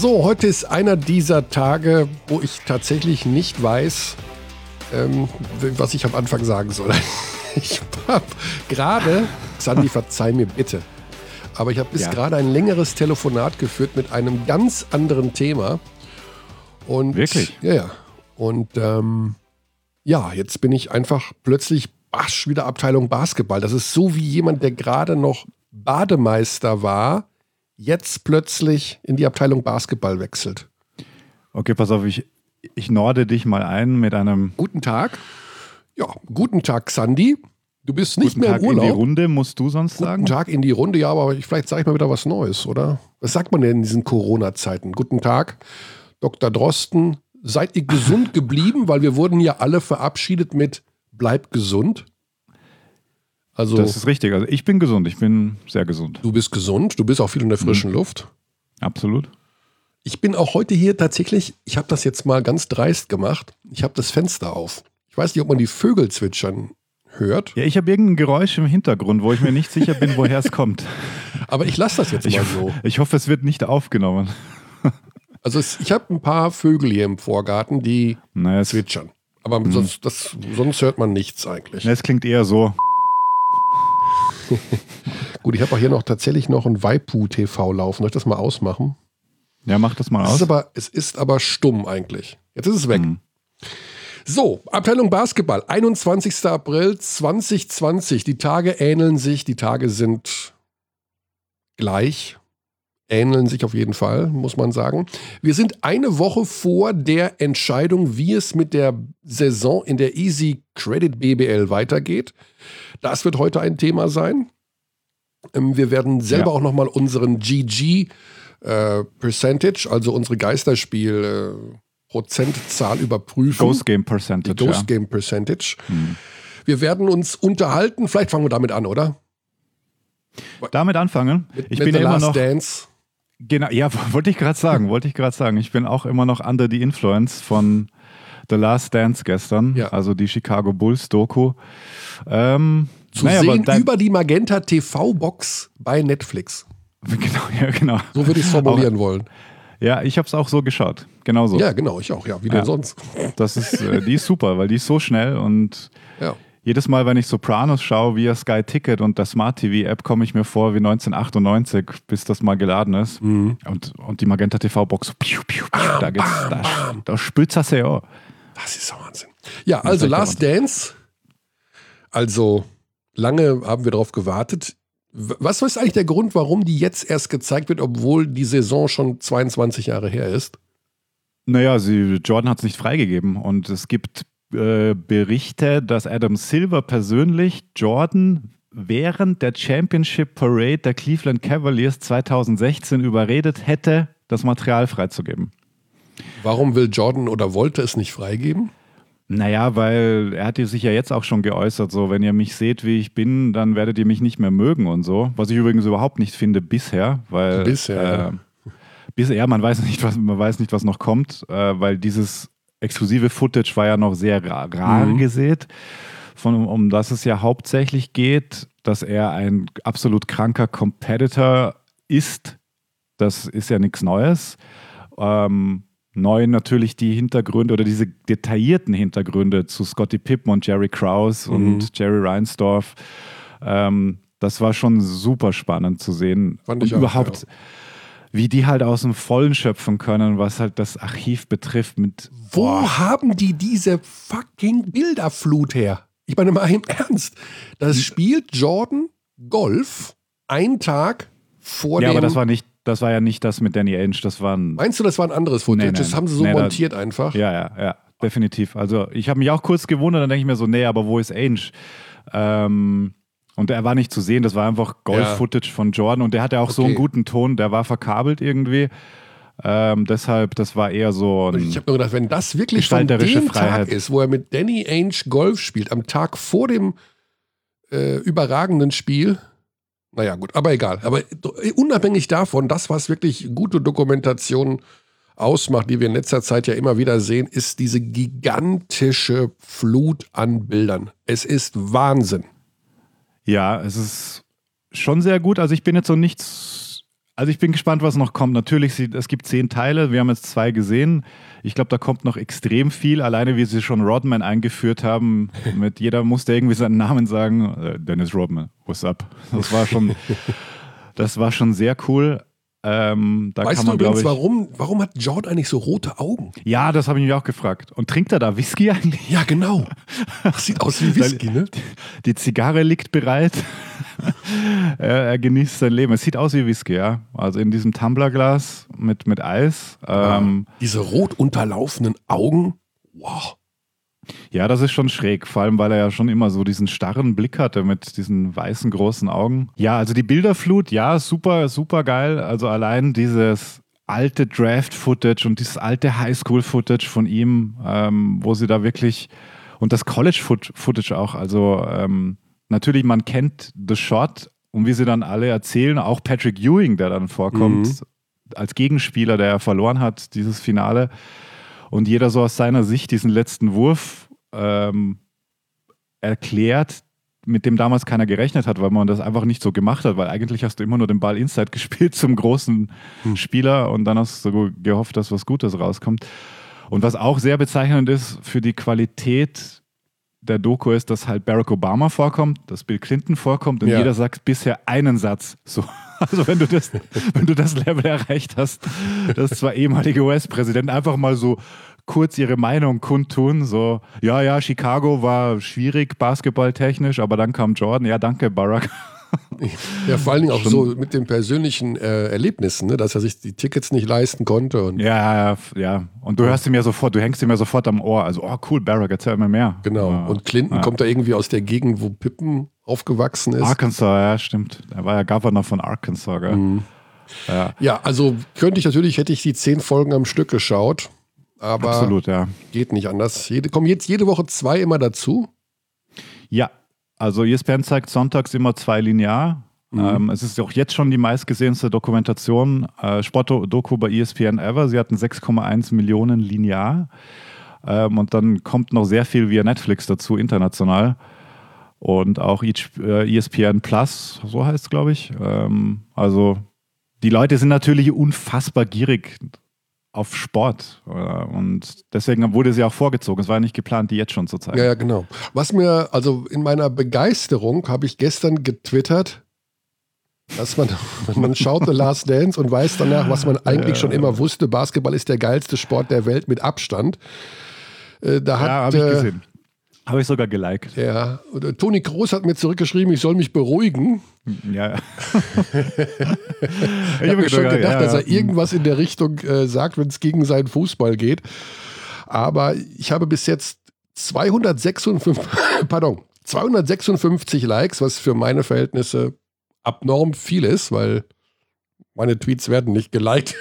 So, heute ist einer dieser Tage, wo ich tatsächlich nicht weiß, was ich am Anfang sagen soll. Ich habe gerade, Xandi, verzeih mir bitte, aber ich habe bis gerade ein längeres Telefonat geführt mit einem ganz anderen Thema. Und, wirklich? Ja. Und jetzt bin ich einfach plötzlich wieder Abteilung Basketball. Das ist so wie jemand, der gerade noch Bademeister war, jetzt plötzlich in die Abteilung Basketball wechselt. Okay, pass auf, ich norde dich mal ein mit einem... Guten Tag. Ja, guten Tag, Xandi. Du bist nicht mehr im Urlaub. Guten Tag in die Runde, musst du sonst sagen? Guten Tag in die Runde, ja, aber vielleicht sage ich mal wieder was Neues, oder? Was sagt man denn in diesen Corona-Zeiten? Guten Tag, Dr. Drosten. Seid ihr gesund geblieben? Weil wir wurden ja alle verabschiedet mit Bleib gesund. Also, das ist richtig. Also ich bin gesund. Ich bin sehr gesund. Du bist gesund. Du bist auch viel in der frischen Luft. Absolut. Ich bin auch heute hier tatsächlich, ich habe das jetzt mal ganz dreist gemacht. Ich habe das Fenster auf. Ich weiß nicht, ob man die Vögel zwitschern hört. Ja, ich habe irgendein Geräusch im Hintergrund, wo ich mir nicht sicher bin, woher es kommt. Aber ich lasse das jetzt mal so. Ich hoffe, es wird nicht aufgenommen. Also ich habe ein paar Vögel hier im Vorgarten, die zwitschern. Aber sonst hört man nichts eigentlich. Es klingt eher so. Gut, ich habe auch hier tatsächlich noch ein Waipu-TV laufen. Soll ich das mal ausmachen? Ja, mach das mal aus. Es ist aber stumm eigentlich. Jetzt ist es weg. So, Abteilung Basketball, 21. April 2020. Die Tage ähneln sich, die Tage sind gleich. Ähneln sich auf jeden Fall, muss man sagen. Wir sind eine Woche vor der Entscheidung, wie es mit der Saison in der Easy Credit BBL weitergeht. Das wird heute ein Thema sein. Wir werden selber auch nochmal unseren GG Percentage, also unsere Geisterspiel-Prozentzahl überprüfen. Ghost Game Percentage. Die Ghost Game Percentage. Wir werden uns unterhalten. Vielleicht fangen wir damit an, oder? Damit anfangen? Ich bin immer noch Dance. Genau, ja, wollte ich gerade sagen. Ich bin auch immer noch under the influence von The Last Dance gestern, also die Chicago Bulls Doku. Zu sehen über die Magenta TV-Box bei Netflix. Genau. So würde ich es formulieren wollen. Ja, ich habe es auch so geschaut. Genau so. Ja, genau, ich auch. Ja, wie denn sonst? Die ist super, weil die ist so schnell und jedes Mal, wenn ich Sopranos schaue via Sky Ticket und der Smart TV App, komme ich mir vor wie 1998, bis das mal geladen ist. Und die Magenta TV-Box, da spürt das ja. Das ist Wahnsinn. Ja, also Last Dance. Also lange haben wir darauf gewartet. Was ist eigentlich der Grund, warum die jetzt erst gezeigt wird, obwohl die Saison schon 22 Jahre her ist? Naja, Jordan hat es nicht freigegeben und es gibt Berichte, dass Adam Silver persönlich Jordan während der Championship Parade der Cleveland Cavaliers 2016 überredet hätte, das Material freizugeben. Warum will Jordan oder wollte es nicht freigeben? Naja, weil er hat sich ja jetzt auch schon geäußert, so, wenn ihr mich seht, wie ich bin, dann werdet ihr mich nicht mehr mögen und so. Was ich übrigens überhaupt nicht finde bisher, weil bisher man weiß nicht, was noch kommt, weil dieses exklusive Footage war ja noch sehr rar gesät, um das es ja hauptsächlich geht, dass er ein absolut kranker Competitor ist. Das ist ja nichts Neues. Neu natürlich die Hintergründe oder diese detaillierten Hintergründe zu Scottie Pippen und Jerry Krause und Jerry Reinsdorf. Das war schon super spannend zu sehen. Fand ich und überhaupt, wie die halt aus dem Vollen schöpfen können, was halt das Archiv betrifft. Wo haben die diese fucking Bilderflut her? Ich meine mal im Ernst. Das spielt Jordan Golf einen Tag vor dem... Ja, aber das war ja nicht das mit Danny Ainge. Meinst du, das war ein anderes Footage? Nee, das haben sie so montiert einfach? Ja, definitiv. Also ich habe mich auch kurz gewundert, dann denke ich mir so, aber wo ist Ainge? Und er war nicht zu sehen, das war einfach Golf-Footage von Jordan und der hatte auch so einen guten Ton, der war verkabelt irgendwie. Deshalb, das war eher so ein... Ich habe nur gedacht, wenn das wirklich von dem Tag ist, wo er mit Danny Ainge Golf spielt, am Tag vor dem überragenden Spiel... Naja, gut, aber egal. Aber unabhängig davon, das, was wirklich gute Dokumentation ausmacht, die wir in letzter Zeit ja immer wieder sehen, ist diese gigantische Flut an Bildern. Es ist Wahnsinn. Ja, es ist schon sehr gut. Also ich bin jetzt so nichts Also ich bin gespannt, was noch kommt. Natürlich, es gibt 10 Teile, wir haben jetzt 2 gesehen. Ich glaube, da kommt noch extrem viel. Alleine, wie sie schon Rodman eingeführt haben, mit jeder musste irgendwie seinen Namen sagen. Dennis Rodman, what's up? Das war schon sehr cool. Weißt du übrigens, warum hat Jordan eigentlich so rote Augen? Ja, das habe ich mich auch gefragt. Und trinkt er da Whisky eigentlich? Ja, genau. Das sieht aus wie Whisky, ne? Die Zigarre liegt bereit. Er genießt sein Leben. Es sieht aus wie Whisky, ja. Also in diesem Tumblerglas mit Eis. Diese rot unterlaufenden Augen, wow. Ja, das ist schon schräg, vor allem, weil er ja schon immer so diesen starren Blick hatte mit diesen weißen, großen Augen. Ja, also die Bilderflut, ja, super, super geil. Also allein dieses alte Draft-Footage und dieses alte Highschool-Footage von ihm, wo sie da wirklich, und das College-Footage auch, also natürlich, man kennt The Shot und wie sie dann alle erzählen, auch Patrick Ewing, der dann vorkommt, als Gegenspieler, der verloren hat, dieses Finale. Und jeder so aus seiner Sicht diesen letzten Wurf erklärt, mit dem damals keiner gerechnet hat, weil man das einfach nicht so gemacht hat, weil eigentlich hast du immer nur den Ball inside gespielt zum großen Spieler und dann hast du gehofft, dass was Gutes rauskommt. Und was auch sehr bezeichnend ist für die Qualität der Doku ist, dass halt Barack Obama vorkommt, dass Bill Clinton vorkommt und jeder sagt bisher einen Satz. So. Also wenn du das Level erreicht hast, dass zwei ehemalige US-Präsidenten einfach mal so kurz ihre Meinung kundtun, so, ja, Chicago war schwierig basketballtechnisch, aber dann kam Jordan, ja, danke Barack. Ja, vor allen Dingen auch so mit den persönlichen Erlebnissen, ne, dass er sich die Tickets nicht leisten konnte. Und ja. Und du hörst ihm ja sofort, du hängst ihm ja sofort am Ohr. Also, oh cool, Barack, erzähl mir mehr. Genau. Ja. Und Clinton kommt da irgendwie aus der Gegend, wo Pippen aufgewachsen ist. Arkansas, ja, stimmt. Er war ja Governor von Arkansas, gell? Mhm. Ja, also hätte ich die 10 Folgen am Stück geschaut. Aber absolut, ja. Geht nicht anders. Kommen jetzt jede Woche 2 immer dazu? Ja. Also ESPN zeigt sonntags immer 2 linear. Es ist auch jetzt schon die meistgesehenste Dokumentation, Sportdoku bei ESPN ever. Sie hatten 6,1 Millionen linear. Und dann kommt noch sehr viel via Netflix dazu, international. Und auch ESPN Plus, so heißt es, glaube ich. Also die Leute sind natürlich unfassbar gierig auf Sport und deswegen wurde sie auch vorgezogen. Es war nicht geplant, die jetzt schon zu zeigen. Ja, genau. Also in meiner Begeisterung habe ich gestern getwittert, dass man schaut The Last Dance und weiß danach, was man eigentlich schon immer wusste, Basketball ist der geilste Sport der Welt mit Abstand. Habe ich gesehen. Habe ich sogar geliked. Ja, und Toni Kroos hat mir zurückgeschrieben, ich soll mich beruhigen. Ja. Ich habe mir schon gedacht, dass er irgendwas in der Richtung sagt, wenn es gegen seinen Fußball geht. Aber ich habe bis jetzt 256 Likes, was für meine Verhältnisse abnorm viel ist, weil meine Tweets werden nicht geliked.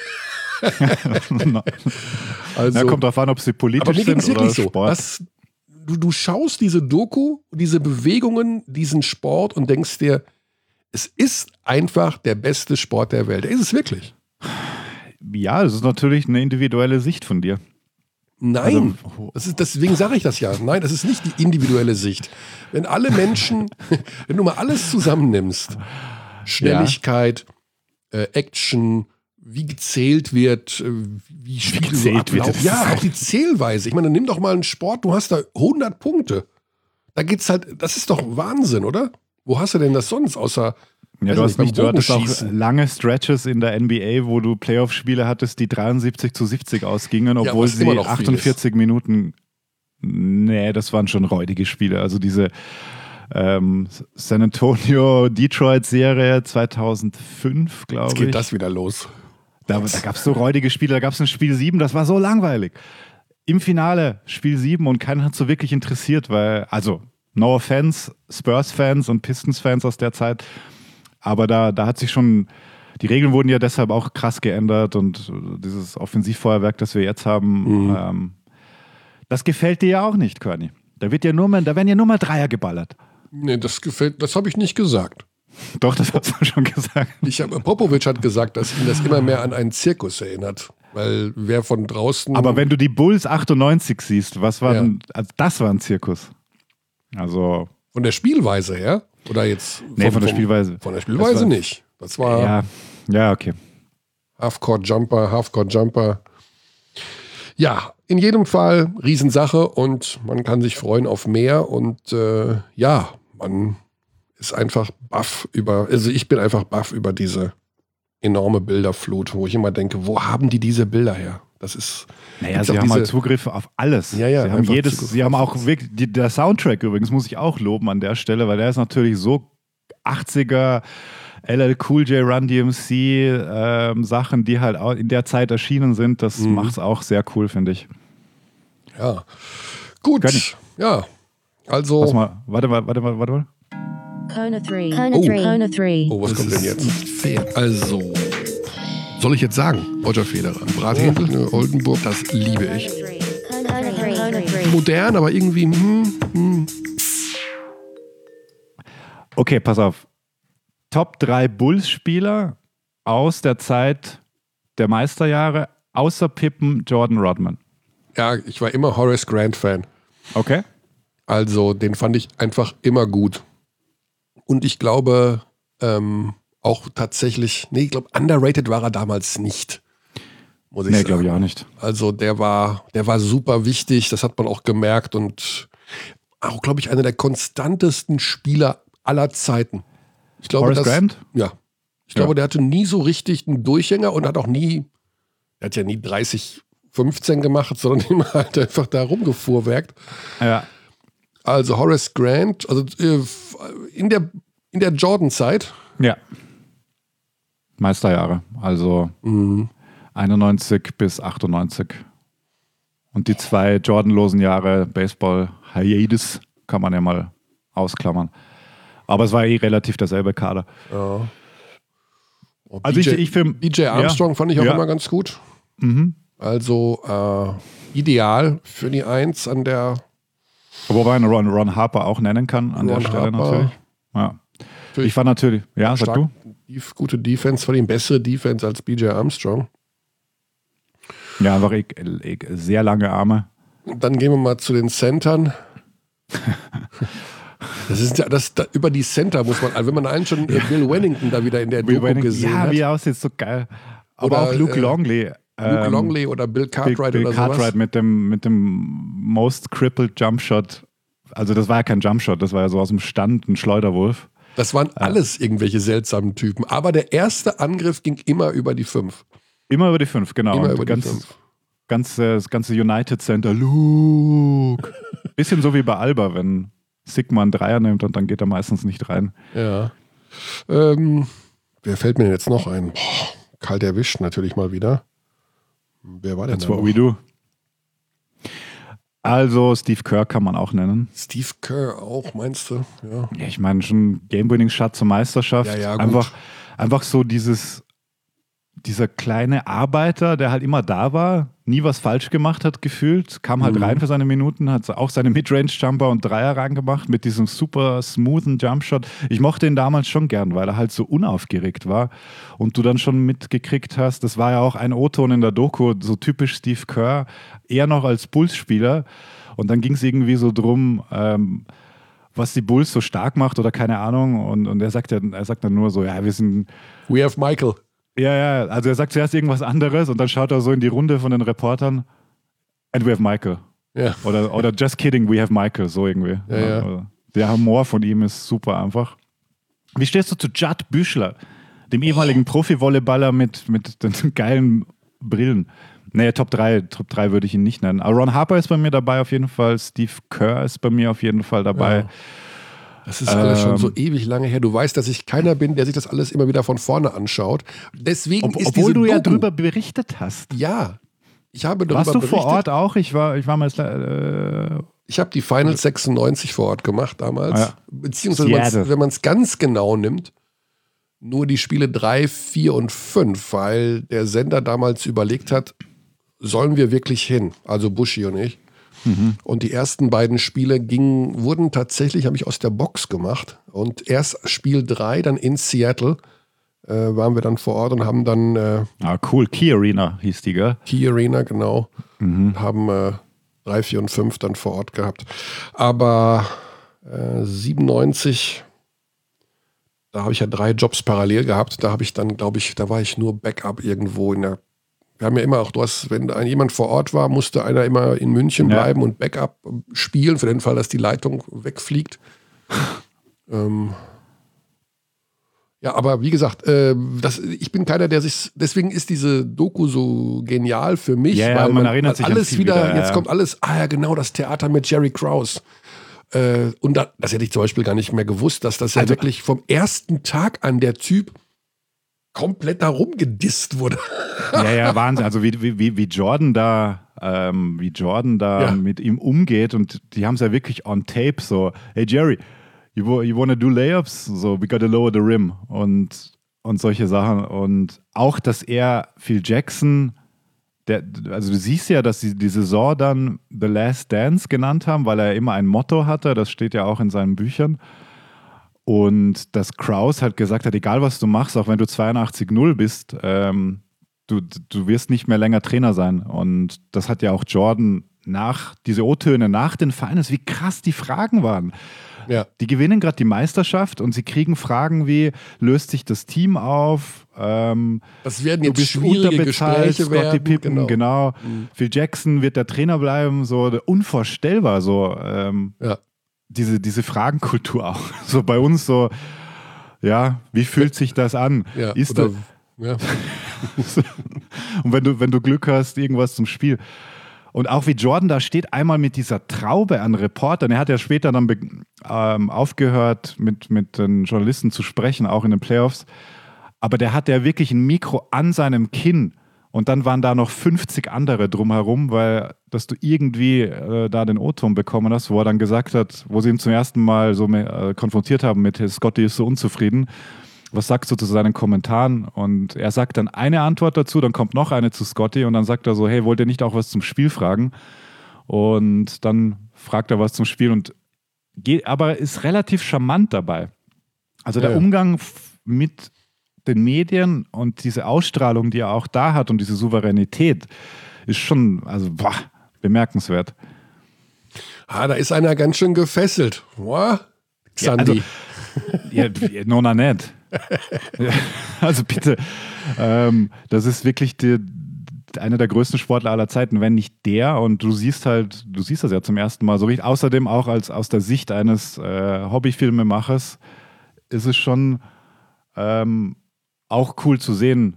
Also, kommt drauf an, ob sie politisch sind oder Sport. So. Du schaust diese Doku, diese Bewegungen, diesen Sport und denkst dir, es ist einfach der beste Sport der Welt. Ist es wirklich? Ja, das ist natürlich eine individuelle Sicht von dir. Nein, deswegen sage ich das ja. Nein, das ist nicht die individuelle Sicht. Wenn alle Menschen, wenn du mal alles zusammennimmst, Schnelligkeit, Action, wie gezählt wird, wie Spiele ablaufen. Ja, auch die Zählweise. Ich meine, nimm doch mal einen Sport, du hast da 100 Punkte. Da geht's halt, das ist doch Wahnsinn, oder? Wo hast du denn das sonst, außer du hattest auch lange Stretches in der NBA, wo du Playoff-Spiele hattest, die 73-70 ausgingen, obwohl sie 48 Minuten, das waren schon räudige Spiele. Also diese San Antonio-Detroit-Serie 2005, glaube ich. Jetzt geht das wieder los. Da gab es so räudige Spiele, da gab es ein Spiel 7, das war so langweilig. Im Finale Spiel 7 und keiner hat so wirklich interessiert, weil, also no offense, Spurs-Fans und Pistons-Fans aus der Zeit, aber da hat sich schon, die Regeln wurden ja deshalb auch krass geändert und dieses Offensivfeuerwerk, das wir jetzt haben, das gefällt dir ja auch nicht, Körny. Da werden ja nur mal Dreier geballert. Nee, das habe ich nicht gesagt. Doch, das hast du schon gesagt. Popovic hat gesagt, dass ihn das immer mehr an einen Zirkus erinnert. Weil wer von draußen... Aber wenn du die Bulls 98 siehst, das war ein Zirkus. Also... Von der Spielweise her? Oder jetzt... von der Spielweise. Von der Spielweise nicht. Das war... Ja, Ja, okay. Half-Court-Jumper. Ja, in jedem Fall Riesensache und man kann sich freuen auf mehr und man ist einfach baff ich bin einfach baff über diese enorme Bilderflut, wo ich immer denke, wo haben die diese Bilder her? Das ist... Naja, sie haben halt Zugriff auf alles. Ja, ja, sie haben auch wirklich, der Soundtrack übrigens muss ich auch loben an der Stelle, weil der ist natürlich so 80er LL Cool J, Run DMC, Sachen, die halt auch in der Zeit erschienen sind, das macht es auch sehr cool, finde ich. Ja, gut. Ja, also... Warte mal. Kona 3. Oh, was kommt denn jetzt? Also, soll ich jetzt sagen, Roger Federer, Brathändel, Oldenburg, das liebe ich. Modern, aber irgendwie... Okay, pass auf. Top 3 Bulls-Spieler aus der Zeit der Meisterjahre, außer Pippen, Jordan, Rodman. Ja, ich war immer Horace Grant-Fan. Okay. Also, den fand ich einfach immer gut. Und ich glaube, auch tatsächlich, ich glaube, underrated war er damals nicht. Muss ich sagen. Glaube ich auch nicht. Also, der war super wichtig, das hat man auch gemerkt und auch, glaube ich, einer der konstantesten Spieler aller Zeiten. Ich glaube, Horace Grant? Ja. Ich glaube, der hatte nie so richtig einen Durchhänger und hat nie 30-15 gemacht, sondern immer halt einfach da rumgefuhrwerkt. Ja. Also Horace Grant, also in der Jordan-Zeit. Ja. Meisterjahre, also 91 bis 98. Und die 2 Jordanlosen Jahre Baseball Hiatus kann man ja mal ausklammern. Aber es war relativ derselbe Kader. Ja. Also BJ Armstrong fand ich auch immer ganz gut. Mhm. Also ideal für die 1 an der... Wobei man Ron Harper auch nennen kann an der Stelle natürlich. Ja. Ich fand natürlich, ja, sag du? Gute Defense, von ihm bessere Defense als BJ Armstrong. Ja, einfach sehr lange Arme. Dann gehen wir mal zu den Centern. Über die Center muss man, also wenn man einen schon Bill Wennington da wieder in der Doku gesehen hat. Ja, wie er aussieht, so geil. Aber auch Luke Longley. Luke Longley oder Bill Cartwright Bill oder Cartwright sowas. mit dem Most Crippled Jumpshot. Also das war ja kein Jumpshot, das war ja so aus dem Stand ein Schleuderwurf. Das waren alles irgendwelche seltsamen Typen. Aber der erste Angriff ging immer über die 5. Immer über die 5, genau. Immer und über die 5. Das ganze United Center, Luke. Bisschen so wie bei Alba, wenn Sigma einen Dreier nimmt und dann geht er meistens nicht rein. Ja. Wer fällt mir denn jetzt noch ein? Kalt erwischt natürlich mal wieder. Wer war denn da? That's what we do. Also Steve Kerr kann man auch nennen. Steve Kerr auch, meinst du? Ja, ja, ich meine schon Game-Winning-Shot zur Meisterschaft. Ja, gut. Einfach so dieser kleine Arbeiter, der halt immer da war, nie was falsch gemacht hat, gefühlt, kam halt rein für seine Minuten, hat auch seine Midrange-Jumper und Dreier reingemacht mit diesem super smoothen Jumpshot. Ich mochte ihn damals schon gern, weil er halt so unaufgeregt war und du dann schon mitgekriegt hast, das war ja auch ein O-Ton in der Doku, so typisch Steve Kerr, eher noch als Bulls-Spieler und dann ging es irgendwie so drum, was die Bulls so stark macht oder keine Ahnung und er sagt dann nur so, ja, wir sind... We have Michael. Ja, also er sagt zuerst irgendwas anderes und dann schaut er so in die Runde von den Reportern and we have Michael. Ja. Oder just kidding, we have Michael, so irgendwie. Ja. Der Humor von ihm ist super einfach. Wie stehst du zu Judd Büchler, dem ehemaligen Profi-Volleyballer mit den geilen Brillen? Nee, Top 3 würde ich ihn nicht nennen. Aber Ron Harper ist bei mir dabei auf jeden Fall, Steve Kerr ist bei mir auf jeden Fall dabei. Ja. Das ist alles schon so ewig lange her. Du weißt, dass ich keiner bin, der sich das alles immer wieder von vorne anschaut. Deswegen ist obwohl du ja Doku, drüber berichtet hast. Ja, ich habe darüber berichtet. Warst du berichtet. vor Ort auch? Ich war mal... Ich habe die Finals 96 vor Ort gemacht damals. Ja. Beziehungsweise, wenn man es ganz genau nimmt, nur die Spiele 3, 4 und 5, weil der Sender damals überlegt hat, sollen wir wirklich hin? Also Buschi und ich. Und die ersten beiden Spiele wurden tatsächlich, habe ich aus der Box gemacht. Und erst Spiel 3, dann in Seattle, waren wir dann vor Ort und haben dann... cool, Key Arena hieß die, gell? Key Arena, genau. Haben 3, 4 und 5 dann vor Ort gehabt. Aber 97, Da habe ich ja 3 Jobs parallel gehabt. Da habe ich dann, glaube ich, da war ich nur Backup irgendwo in der. Wir haben ja immer auch, wenn jemand vor Ort war, musste einer immer in München bleiben und Backup spielen, für den Fall, dass die Leitung wegfliegt. Ja, aber wie gesagt, ich bin keiner, der sich, deswegen ist diese Doku so genial für mich, weil man erinnert sich alles wieder, jetzt kommt alles, genau, das Theater mit Jerry Krause. Und das hätte ich zum Beispiel gar nicht mehr gewusst, dass das ja wirklich vom ersten Tag an der Typ komplett da rumgedisst wurde. Ja, Wahnsinn. Also wie Jordan da mit ihm umgeht, und die haben es ja wirklich on tape so, hey Jerry, you wanna do layups? So, we gotta lower the rim und solche Sachen. Und auch, dass er Phil Jackson, also du siehst ja, dass sie die Saison dann The Last Dance genannt haben, weil er immer ein Motto hatte, das steht ja auch in seinen Büchern. Und dass Krause halt gesagt hat, egal was du machst, auch wenn du 82-0 bist, du wirst nicht mehr länger Trainer sein. Und das hat ja auch Jordan diese O-Töne nach den Finals, wie krass die Fragen waren. Ja. Die gewinnen gerade die Meisterschaft und sie kriegen Fragen wie, löst sich das Team auf? Das werden jetzt schwierige Gespräche werden. Pippen, genau. Phil Jackson wird der Trainer bleiben, so unvorstellbar. So, diese Fragenkultur auch. So bei uns so, ja, wie fühlt sich das an? Ja, und wenn du Glück hast, irgendwas zum Spiel. Und auch wie Jordan da steht, einmal mit dieser Traube an Reportern. Er hat ja später dann aufgehört, mit den Journalisten zu sprechen, auch in den Playoffs. Aber der hatte ja wirklich ein Mikro an seinem Kinn. Und dann waren da noch 50 andere drumherum, weil dass du irgendwie da den O-Ton bekommen hast, wo er dann gesagt hat, wo sie ihn zum ersten Mal so konfrontiert haben mit Scotty ist so unzufrieden. Was sagst du zu seinen Kommentaren? Und er sagt dann eine Antwort dazu, dann kommt noch eine zu Scotty und dann sagt er so, hey, wollt ihr nicht auch was zum Spiel fragen? Und dann fragt er was zum Spiel und aber ist relativ charmant dabei. Also der Umgang mit den Medien und diese Ausstrahlung, die er auch da hat und diese Souveränität, ist schon, also bemerkenswert. Da ist einer ganz schön gefesselt. Xandi. Nona nicht. Also bitte, das ist wirklich einer der größten Sportler aller Zeiten, wenn nicht der. Und du siehst das ja zum ersten Mal so richtig. Außerdem auch aus der Sicht eines Hobbyfilmemachers ist es schon auch cool zu sehen,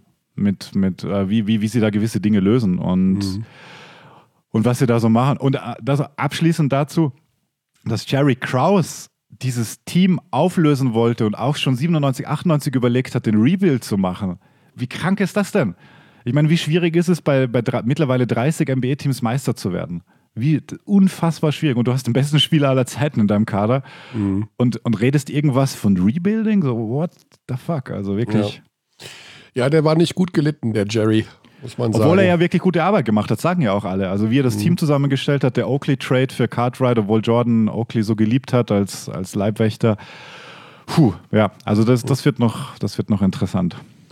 wie sie da gewisse Dinge lösen und was sie da so machen. Und das abschließend dazu, dass Jerry Krause dieses Team auflösen wollte und auch schon 97, 98 überlegt hat, den Rebuild zu machen. Wie krank ist das denn? Ich meine, wie schwierig ist es, bei mittlerweile 30 NBA-Teams Meister zu werden? Wie unfassbar schwierig. Und du hast den besten Spieler aller Zeiten in deinem Kader und redest irgendwas von Rebuilding? So, what the fuck? Also wirklich. Ja, der war nicht gut gelitten, der Jerry, muss man sagen. Obwohl er ja wirklich gute Arbeit gemacht hat, sagen ja auch alle. Also wie er das Team zusammengestellt hat, der Oakley-Trade für Cartwright, obwohl Jordan Oakley so geliebt hat als Leibwächter. Also das wird noch interessant.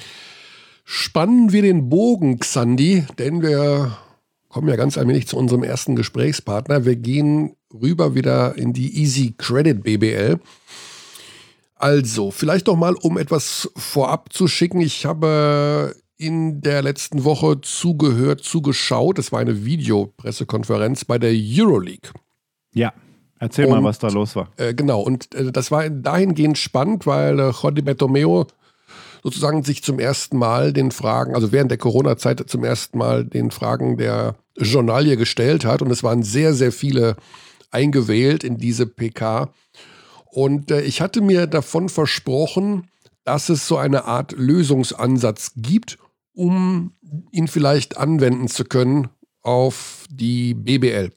Spannen wir den Bogen, Xandi, denn wir kommen ja ganz allmählich zu unserem ersten Gesprächspartner. Wir gehen rüber wieder in die Easy Credit BBL. Also, vielleicht noch mal, um etwas vorab zu schicken. Ich habe in der letzten Woche zugeschaut. Es war eine Videopressekonferenz bei der Euroleague. Ja, erzähl mal, was da los war. Genau, und das war dahingehend spannend, weil Jordi Bertomeu sozusagen sich zum ersten Mal den Fragen, also während der Corona-Zeit zum ersten Mal den Fragen der Journalie gestellt hat. Und es waren sehr, sehr viele eingewählt in diese PK. Und ich hatte mir davon versprochen, dass es so eine Art Lösungsansatz gibt, um ihn vielleicht anwenden zu können auf die BBL.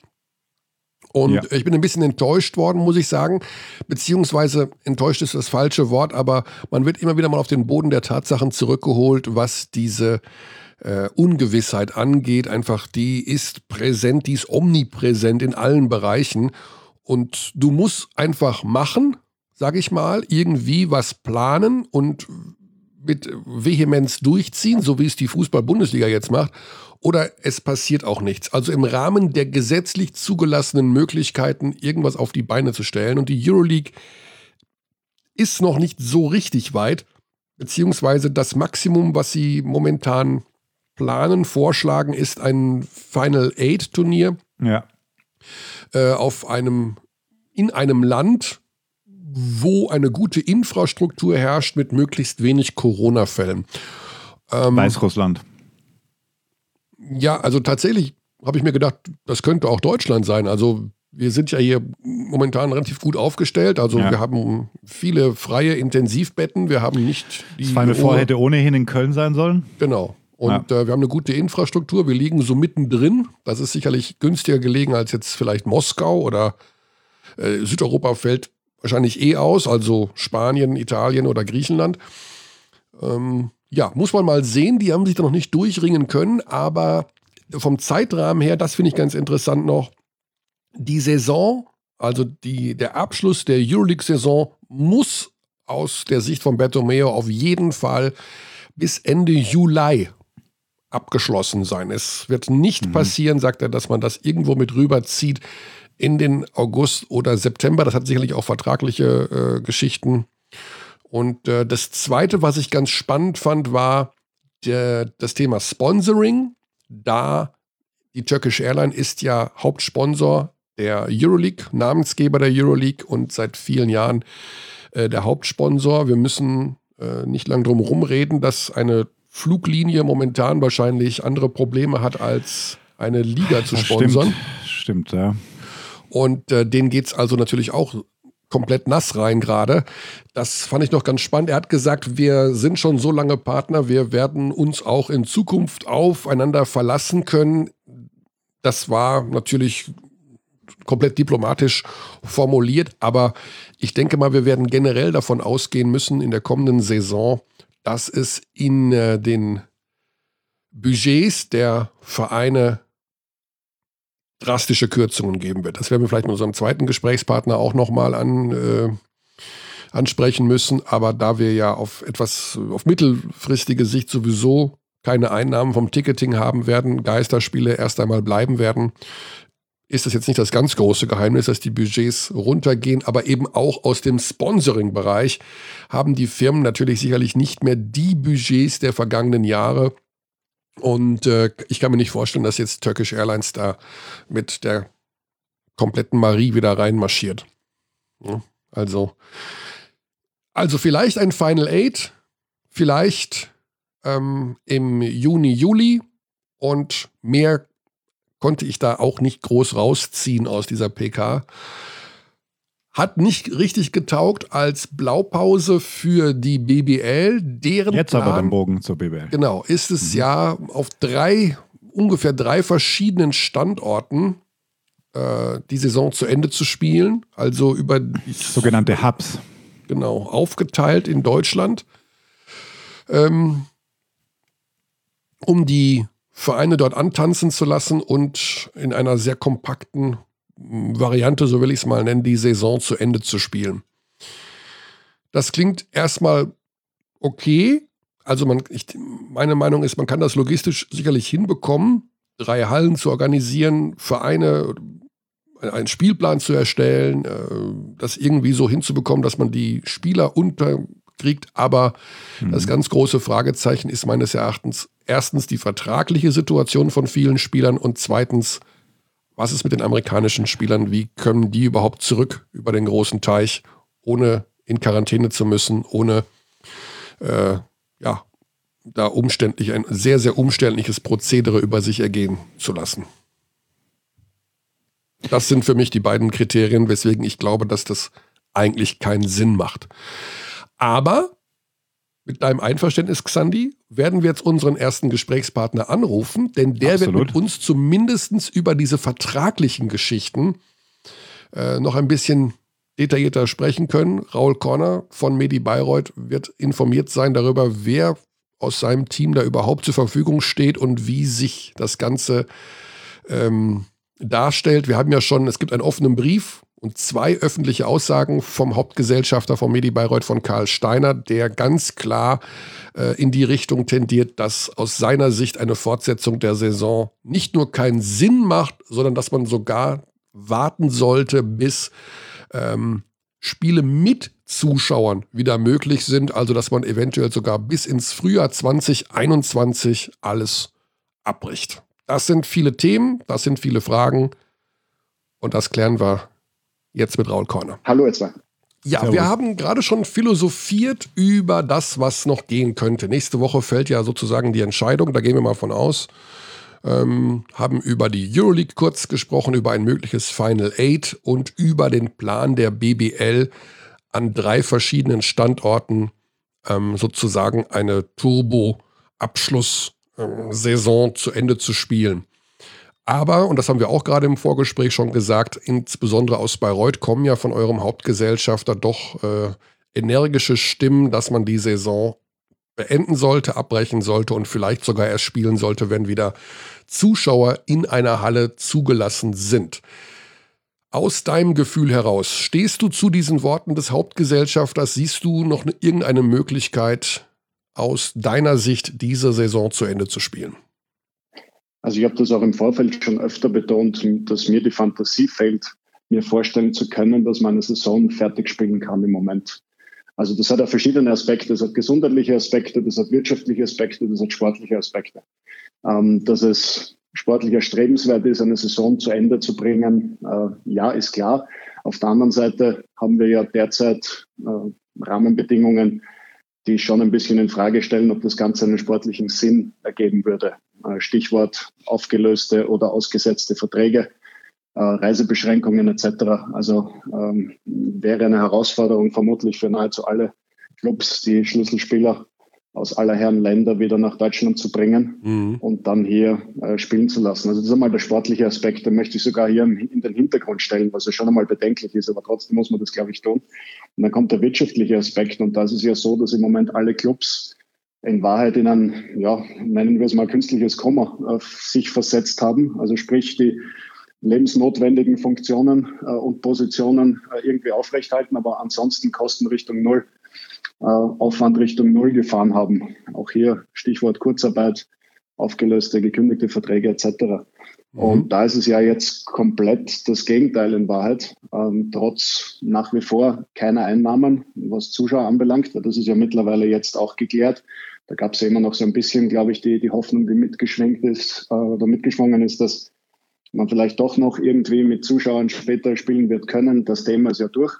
Und ich bin ein bisschen enttäuscht worden, muss ich sagen. Beziehungsweise enttäuscht ist das falsche Wort, aber man wird immer wieder mal auf den Boden der Tatsachen zurückgeholt, was diese Ungewissheit angeht. Einfach, die ist präsent, die ist omnipräsent in allen Bereichen. Und du musst einfach machen, sage ich mal, irgendwie was planen und mit Vehemenz durchziehen, so wie es die Fußball-Bundesliga jetzt macht, oder es passiert auch nichts. Also im Rahmen der gesetzlich zugelassenen Möglichkeiten, irgendwas auf die Beine zu stellen. Und die Euroleague ist noch nicht so richtig weit, beziehungsweise das Maximum, was sie momentan planen, vorschlagen, ist ein Final 8 Turnier in einem Land, wo eine gute Infrastruktur herrscht mit möglichst wenig Corona-Fällen. Weißrussland. Ja, also tatsächlich habe ich mir gedacht, das könnte auch Deutschland sein. Also wir sind ja hier momentan relativ gut aufgestellt. Also wir haben viele freie Intensivbetten. Wir haben nicht die... Das Final Four hätte ohnehin in Köln sein sollen. Genau. Und wir haben eine gute Infrastruktur. Wir liegen so mittendrin. Das ist sicherlich günstiger gelegen als jetzt vielleicht Moskau oder Südeuropa fällt wahrscheinlich aus. Also Spanien, Italien oder Griechenland. Muss man mal sehen. Die haben sich da noch nicht durchringen können. Aber vom Zeitrahmen her, das finde ich ganz interessant noch, die Saison, also der Abschluss der Euroleague-Saison muss aus der Sicht von Bertomeu auf jeden Fall bis Ende Juli abgeschlossen sein. Es wird nicht passieren, sagt er, dass man das irgendwo mit rüberzieht in den August oder September. Das hat sicherlich auch vertragliche Geschichten. Und das Zweite, was ich ganz spannend fand, war das Thema Sponsoring. Da die Turkish Airlines ist ja Hauptsponsor der Euroleague, Namensgeber der Euroleague und seit vielen Jahren der Hauptsponsor. Wir müssen nicht lang drum rumreden, dass eine Fluglinie momentan wahrscheinlich andere Probleme hat, als eine Liga zu sponsern. Stimmt, ja. Und denen geht es also natürlich auch komplett nass rein gerade. Das fand ich noch ganz spannend. Er hat gesagt, wir sind schon so lange Partner, wir werden uns auch in Zukunft aufeinander verlassen können. Das war natürlich komplett diplomatisch formuliert, aber ich denke mal, wir werden generell davon ausgehen müssen in der kommenden Saison, dass es in den Budgets der Vereine drastische Kürzungen geben wird. Das werden wir vielleicht mit unserem zweiten Gesprächspartner auch nochmal ansprechen müssen, aber da wir ja auf mittelfristige Sicht sowieso keine Einnahmen vom Ticketing haben werden, Geisterspiele erst einmal bleiben werden, ist das jetzt nicht das ganz große Geheimnis, dass die Budgets runtergehen, aber eben auch aus dem Sponsoring-Bereich haben die Firmen natürlich sicherlich nicht mehr die Budgets der vergangenen Jahre. Und ich kann mir nicht vorstellen, dass jetzt Turkish Airlines da mit der kompletten Marie wieder reinmarschiert. Ja, also vielleicht ein Final 8, vielleicht im Juni, Juli und mehr konnte ich da auch nicht groß rausziehen aus dieser PK. Hat nicht richtig getaugt als Blaupause für die BBL. Jetzt Plan, aber den Bogen zur BBL. Genau, ist es ja auf ungefähr drei verschiedenen Standorten die Saison zu Ende zu spielen. Also über die sogenannte Hubs. Genau, aufgeteilt in Deutschland. Um die Vereine dort antanzen zu lassen und in einer sehr kompakten Variante, so will ich es mal nennen, die Saison zu Ende zu spielen. Das klingt erstmal okay. Also meine Meinung ist, man kann das logistisch sicherlich hinbekommen, 3 Hallen zu organisieren, Vereine, einen Spielplan zu erstellen, das irgendwie so hinzubekommen, dass man die Spieler unterkriegt. Aber das ganz große Fragezeichen ist meines Erachtens erstens die vertragliche Situation von vielen Spielern und zweitens, was ist mit den amerikanischen Spielern? Wie können die überhaupt zurück über den großen Teich, ohne in Quarantäne zu müssen, ohne da umständlich ein sehr, sehr umständliches Prozedere über sich ergehen zu lassen? Das sind für mich die beiden Kriterien, weswegen ich glaube, dass das eigentlich keinen Sinn macht. Aber mit deinem Einverständnis, Xandi, werden wir jetzt unseren ersten Gesprächspartner anrufen, denn der wird mit uns zumindest über diese vertraglichen Geschichten noch ein bisschen detaillierter sprechen können. Raul Corner von Medi Bayreuth wird informiert sein darüber, wer aus seinem Team da überhaupt zur Verfügung steht und wie sich das Ganze darstellt. Wir haben ja schon, es gibt einen offenen Brief und 2 öffentliche Aussagen vom Hauptgesellschafter von Medi Bayreuth, von Karl Steiner, der ganz klar in die Richtung tendiert, dass aus seiner Sicht eine Fortsetzung der Saison nicht nur keinen Sinn macht, sondern dass man sogar warten sollte, bis Spiele mit Zuschauern wieder möglich sind, also dass man eventuell sogar bis ins Frühjahr 2021 alles abbricht. Das sind viele Themen, das sind viele Fragen und das klären wir jetzt mit Raul Corner. Hallo ihr zwei. Ja, Servus. wir haben gerade schon philosophiert über das, was noch gehen könnte. Nächste Woche fällt ja sozusagen die Entscheidung, da gehen wir mal von aus. Haben über die Euroleague kurz gesprochen, über ein mögliches Final 8 und über den Plan der BBL an 3 verschiedenen Standorten sozusagen eine Turbo-Abschlusssaison zu Ende zu spielen. Aber, und das haben wir auch gerade im Vorgespräch schon gesagt, insbesondere aus Bayreuth kommen ja von eurem Hauptgesellschafter doch energische Stimmen, dass man die Saison beenden sollte, abbrechen sollte und vielleicht sogar erst spielen sollte, wenn wieder Zuschauer in einer Halle zugelassen sind. Aus deinem Gefühl heraus, stehst du zu diesen Worten des Hauptgesellschafters? Siehst du noch irgendeine Möglichkeit, aus deiner Sicht diese Saison zu Ende zu spielen? Also ich habe das auch im Vorfeld schon öfter betont, dass mir die Fantasie fehlt, mir vorstellen zu können, dass man eine Saison fertig spielen kann im Moment. Also das hat ja verschiedene Aspekte. Das hat gesundheitliche Aspekte, das hat wirtschaftliche Aspekte, das hat sportliche Aspekte. Dass es sportlich erstrebenswert ist, eine Saison zu Ende zu bringen, ja, ist klar. Auf der anderen Seite haben wir ja derzeit Rahmenbedingungen, die schon ein bisschen in Frage stellen, ob das Ganze einen sportlichen Sinn ergeben würde. Stichwort aufgelöste oder ausgesetzte Verträge, Reisebeschränkungen etc. Also wäre eine Herausforderung vermutlich für nahezu alle Clubs, die Schlüsselspieler aus aller Herren Länder wieder nach Deutschland zu bringen und dann hier spielen zu lassen. Also das ist einmal der sportliche Aspekt, den möchte ich sogar hier in den Hintergrund stellen, was ja schon einmal bedenklich ist, aber trotzdem muss man das, glaube ich, tun. Und dann kommt der wirtschaftliche Aspekt und da ist es ja so, dass im Moment alle Clubs in Wahrheit in ein, ja, nennen wir es mal künstliches Koma sich versetzt haben. Also sprich, die lebensnotwendigen Funktionen und Positionen irgendwie aufrechthalten, aber ansonsten Kosten Richtung Null, Aufwand Richtung Null gefahren haben. Auch hier Stichwort Kurzarbeit, aufgelöste, gekündigte Verträge etc. Und da ist es ja jetzt komplett das Gegenteil in Wahrheit. Trotz nach wie vor keiner Einnahmen, was Zuschauer anbelangt. Das ist ja mittlerweile jetzt auch geklärt. Da gab es ja immer noch so ein bisschen, glaube ich, die Hoffnung, die mitgeschwungen ist, dass man vielleicht doch noch irgendwie mit Zuschauern später spielen wird können. Das Thema ist ja durch.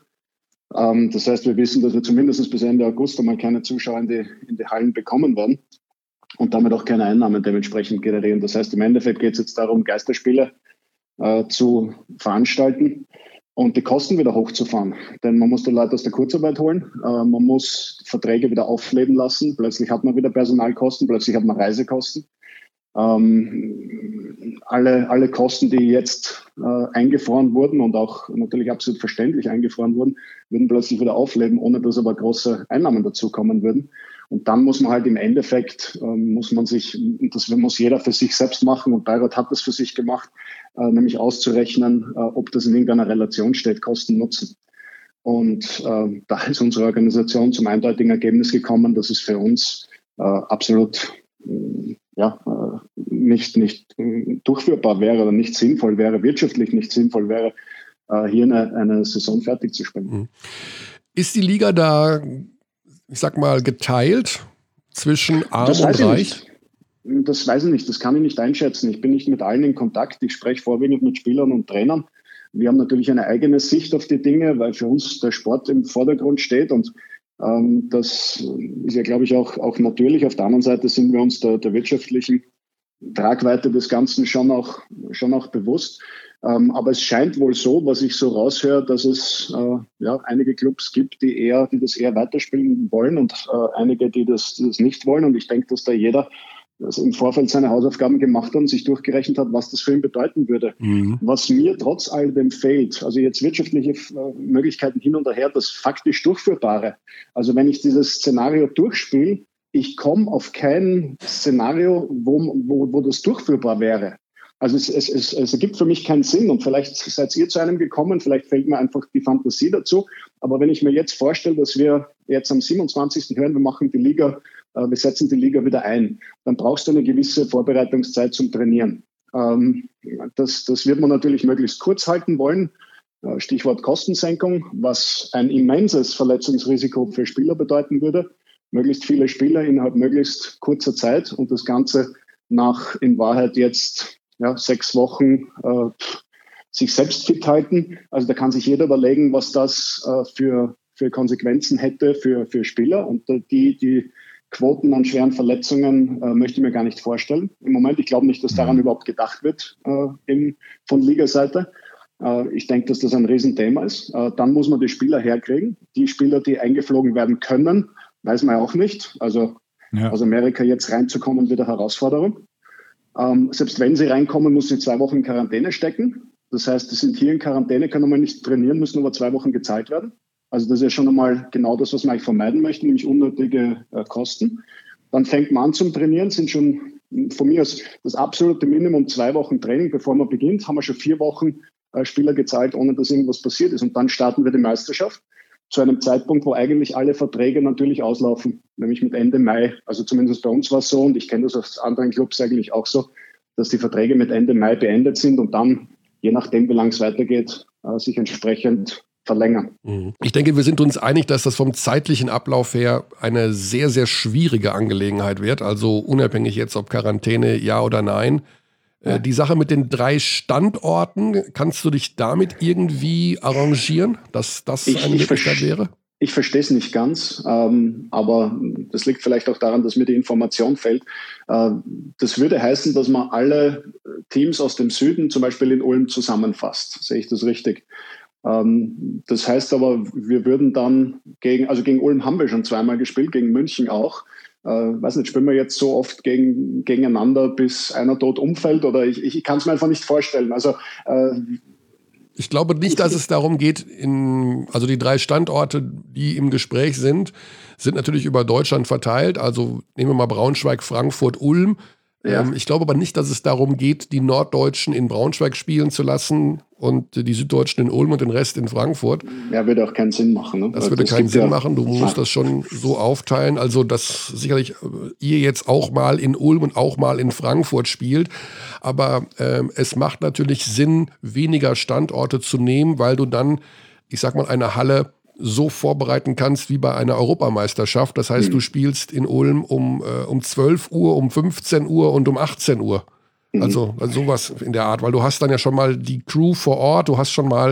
Das heißt, wir wissen, dass wir zumindest bis Ende August einmal keine Zuschauer in die Hallen bekommen werden und damit auch keine Einnahmen dementsprechend generieren. Das heißt, im Endeffekt geht es jetzt darum, Geisterspiele zu veranstalten und die Kosten wieder hochzufahren. Denn man muss die Leute aus der Kurzarbeit holen, man muss Verträge wieder aufleben lassen. Plötzlich hat man wieder Personalkosten, plötzlich hat man Reisekosten. Alle Kosten, die jetzt eingefroren wurden und auch natürlich absolut verständlich eingefroren wurden, würden plötzlich wieder aufleben, ohne dass aber große Einnahmen dazukommen würden. Und dann muss man halt im Endeffekt, muss jeder für sich selbst machen und Bayreuth hat das für sich gemacht, nämlich auszurechnen, ob das in irgendeiner Relation steht, Kosten, Nutzen. Und da ist unsere Organisation zum eindeutigen Ergebnis gekommen, dass es für uns absolut nicht durchführbar wäre oder nicht sinnvoll wäre, wirtschaftlich nicht sinnvoll wäre, hier eine Saison fertig zu spielen. Ist die Liga da, ich sag mal, geteilt zwischen Arm und Reich? Das weiß ich nicht, das kann ich nicht einschätzen. Ich bin nicht mit allen in Kontakt, ich spreche vorwiegend mit Spielern und Trainern. Wir haben natürlich eine eigene Sicht auf die Dinge, weil für uns der Sport im Vordergrund steht und das ist ja, glaube ich, auch natürlich. Auf der anderen Seite sind wir uns der wirtschaftlichen Tragweite des Ganzen schon auch bewusst. Aber es scheint wohl so, was ich so raushöre, dass es einige Clubs gibt, die das eher weiterspielen wollen und einige, die das nicht wollen. Und ich denke, dass da jeder im Vorfeld seine Hausaufgaben gemacht hat und sich durchgerechnet hat, was das für ihn bedeuten würde. Was mir trotz all dem fehlt, also jetzt wirtschaftliche Möglichkeiten hin und her, das faktisch Durchführbare. Also wenn ich dieses Szenario durchspiele, ich komme auf kein Szenario, wo das durchführbar wäre. Also es ergibt für mich keinen Sinn und vielleicht seid ihr zu einem gekommen, vielleicht fehlt mir einfach die Fantasie dazu. Aber wenn ich mir jetzt vorstelle, dass wir jetzt am 27. hören, wir setzen die Liga wieder ein, dann brauchst du eine gewisse Vorbereitungszeit zum Trainieren. Das wird man natürlich möglichst kurz halten wollen. Stichwort Kostensenkung, was ein immenses Verletzungsrisiko für Spieler bedeuten würde. Möglichst viele Spieler innerhalb möglichst kurzer Zeit und das Ganze nach in Wahrheit jetzt 6 Wochen sich selbst fit halten. Also da kann sich jeder überlegen, was das für Konsequenzen hätte für Spieler. Und die Quoten an schweren Verletzungen möchte ich mir gar nicht vorstellen. Im Moment, ich glaube nicht, dass daran überhaupt gedacht wird von Ligaseite. Ich denke, dass das ein Riesenthema ist. Dann muss man die Spieler herkriegen. Die Spieler, die eingeflogen werden können, weiß man ja auch nicht. Also aus Amerika jetzt reinzukommen, wird eine Herausforderung. Selbst wenn sie reinkommen, muss sie 2 Wochen in Quarantäne stecken. Das heißt, die sind hier in Quarantäne, können mal nicht trainieren, müssen aber 2 Wochen gezahlt werden. Also das ist ja schon einmal genau das, was man eigentlich vermeiden möchte, nämlich unnötige Kosten. Dann fängt man an zum Trainieren, sind schon von mir aus das absolute Minimum 2 Wochen Training, bevor man beginnt, haben wir schon 4 Wochen Spieler gezahlt, ohne dass irgendwas passiert ist. Und dann starten wir die Meisterschaft zu einem Zeitpunkt, wo eigentlich alle Verträge natürlich auslaufen, nämlich mit Ende Mai. Also zumindest bei uns war es so, und ich kenne das aus anderen Clubs eigentlich auch so, dass die Verträge mit Ende Mai beendet sind und dann, je nachdem, wie lang es weitergeht, sich entsprechend verlängern. Ich denke, wir sind uns einig, dass das vom zeitlichen Ablauf her eine sehr, sehr schwierige Angelegenheit wird. Also unabhängig jetzt, ob Quarantäne, ja oder nein. Die Sache mit den 3 Standorten, kannst du dich damit irgendwie arrangieren, dass das eine Möglichkeit wäre? Ich verstehe es nicht ganz, aber das liegt vielleicht auch daran, dass mir die Information fehlt. Das würde heißen, dass man alle Teams aus dem Süden zum Beispiel in Ulm zusammenfasst. Sehe ich das richtig? Das heißt aber, wir würden dann gegen Ulm haben wir schon 2-mal gespielt, gegen München auch. Weiß nicht, spielen wir jetzt so oft gegeneinander, bis einer tot umfällt? Oder ich kann es mir einfach nicht vorstellen. Also ich glaube nicht, dass es darum geht, also die 3 Standorte, die im Gespräch sind natürlich über Deutschland verteilt. Also nehmen wir mal Braunschweig, Frankfurt, Ulm. Ja. Ich glaube aber nicht, dass es darum geht, die Norddeutschen in Braunschweig spielen zu lassen und die Süddeutschen in Ulm und den Rest in Frankfurt. Ja, würde auch keinen Sinn machen. Ne? Das würde keinen Sinn machen. Du musst das schon so aufteilen. Also, dass sicherlich ihr jetzt auch mal in Ulm und auch mal in Frankfurt spielt. Aber es macht natürlich Sinn, weniger Standorte zu nehmen, weil du dann, ich sag mal, eine Halle so vorbereiten kannst wie bei einer Europameisterschaft. Das heißt, du spielst in Ulm um 12 Uhr, um 15 Uhr und um 18 Uhr. Also sowas in der Art, weil du hast dann ja schon mal die Crew vor Ort, du hast schon mal,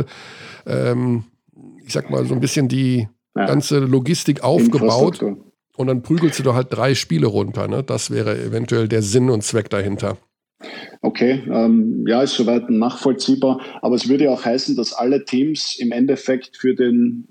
ich sag mal, so ein bisschen die ganze Logistik aufgebaut und dann prügelst du da halt 3 Spiele runter. Ne? Das wäre eventuell der Sinn und Zweck dahinter. Okay, ist soweit nachvollziehbar, aber es würde ja auch heißen, dass alle Teams im Endeffekt für den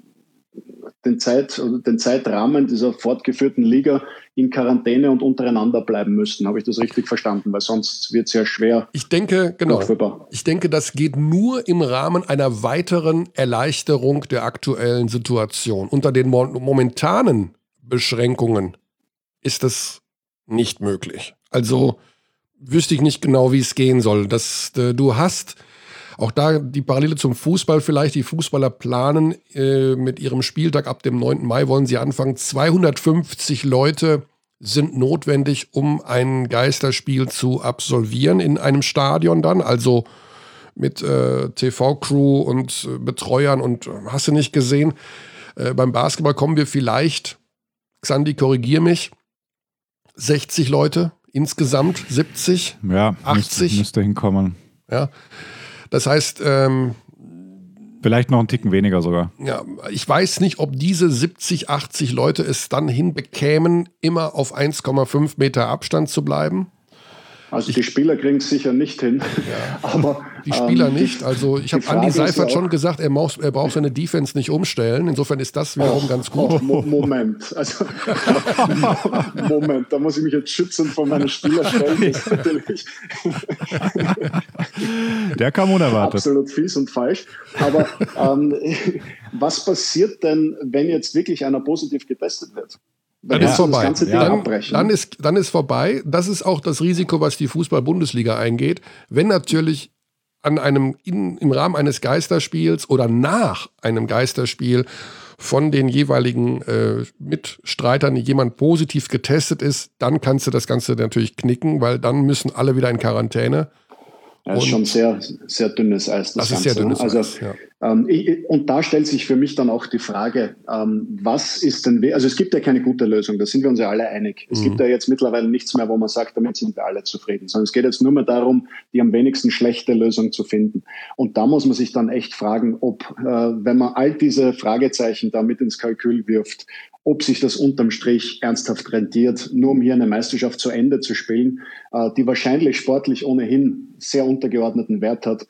Zeitrahmen dieser fortgeführten Liga in Quarantäne und untereinander bleiben müssten. Habe ich das richtig verstanden? Weil sonst wird es ja schwer. Ich denke, das geht nur im Rahmen einer weiteren Erleichterung der aktuellen Situation. Unter den momentanen Beschränkungen ist das nicht möglich. Also wüsste ich nicht genau, wie es gehen soll. Du hast auch da die Parallele zum Fußball vielleicht. Die Fußballer planen mit ihrem Spieltag ab dem 9. Mai wollen sie anfangen. 250 Leute sind notwendig, um ein Geisterspiel zu absolvieren in einem Stadion dann. Also mit TV-Crew und Betreuern und hast du nicht gesehen. Beim Basketball kommen wir vielleicht, Xandi, korrigier mich, 60 Leute insgesamt, 70, ja, 80. Müsste hinkommen. Ja. Das heißt, vielleicht noch einen Ticken weniger sogar. Ja, ich weiß nicht, ob diese 70, 80 Leute es dann hinbekämen, immer auf 1,5 Meter Abstand zu bleiben. Also die Spieler kriegen es sicher nicht hin. Ja, aber die Spieler nicht. Also ich habe Andi Seifert schon gesagt, er braucht seine Defense nicht umstellen. Insofern ist das wiederum ganz gut. Moment, da muss ich mich jetzt schützen von meinen Spielerstellen. Das ist natürlich der kam unerwartet. Absolut fies und falsch. Aber was passiert denn, wenn jetzt wirklich einer positiv getestet wird? Dann ist vorbei. Dann ist vorbei. Das ist auch das Risiko, was die Fußball-Bundesliga eingeht. Wenn natürlich im Rahmen eines Geisterspiels oder nach einem Geisterspiel von den jeweiligen Mitstreitern jemand positiv getestet ist, dann kannst du das Ganze natürlich knicken, weil dann müssen alle wieder in Quarantäne. Ja, ist schon sehr, sehr dünnes Eis. Das ist sehr dünnes Eis, ja. Und da stellt sich für mich dann auch die Frage, was ist denn, also es gibt ja keine gute Lösung, da sind wir uns ja alle einig. Es gibt ja jetzt mittlerweile nichts mehr, wo man sagt, damit sind wir alle zufrieden, sondern es geht jetzt nur mehr darum, die am wenigsten schlechte Lösung zu finden. Und da muss man sich dann echt fragen, ob, wenn man all diese Fragezeichen da mit ins Kalkül wirft, ob sich das unterm Strich ernsthaft rentiert, nur um hier eine Meisterschaft zu Ende zu spielen, die wahrscheinlich sportlich ohnehin sehr untergeordneten Wert hat,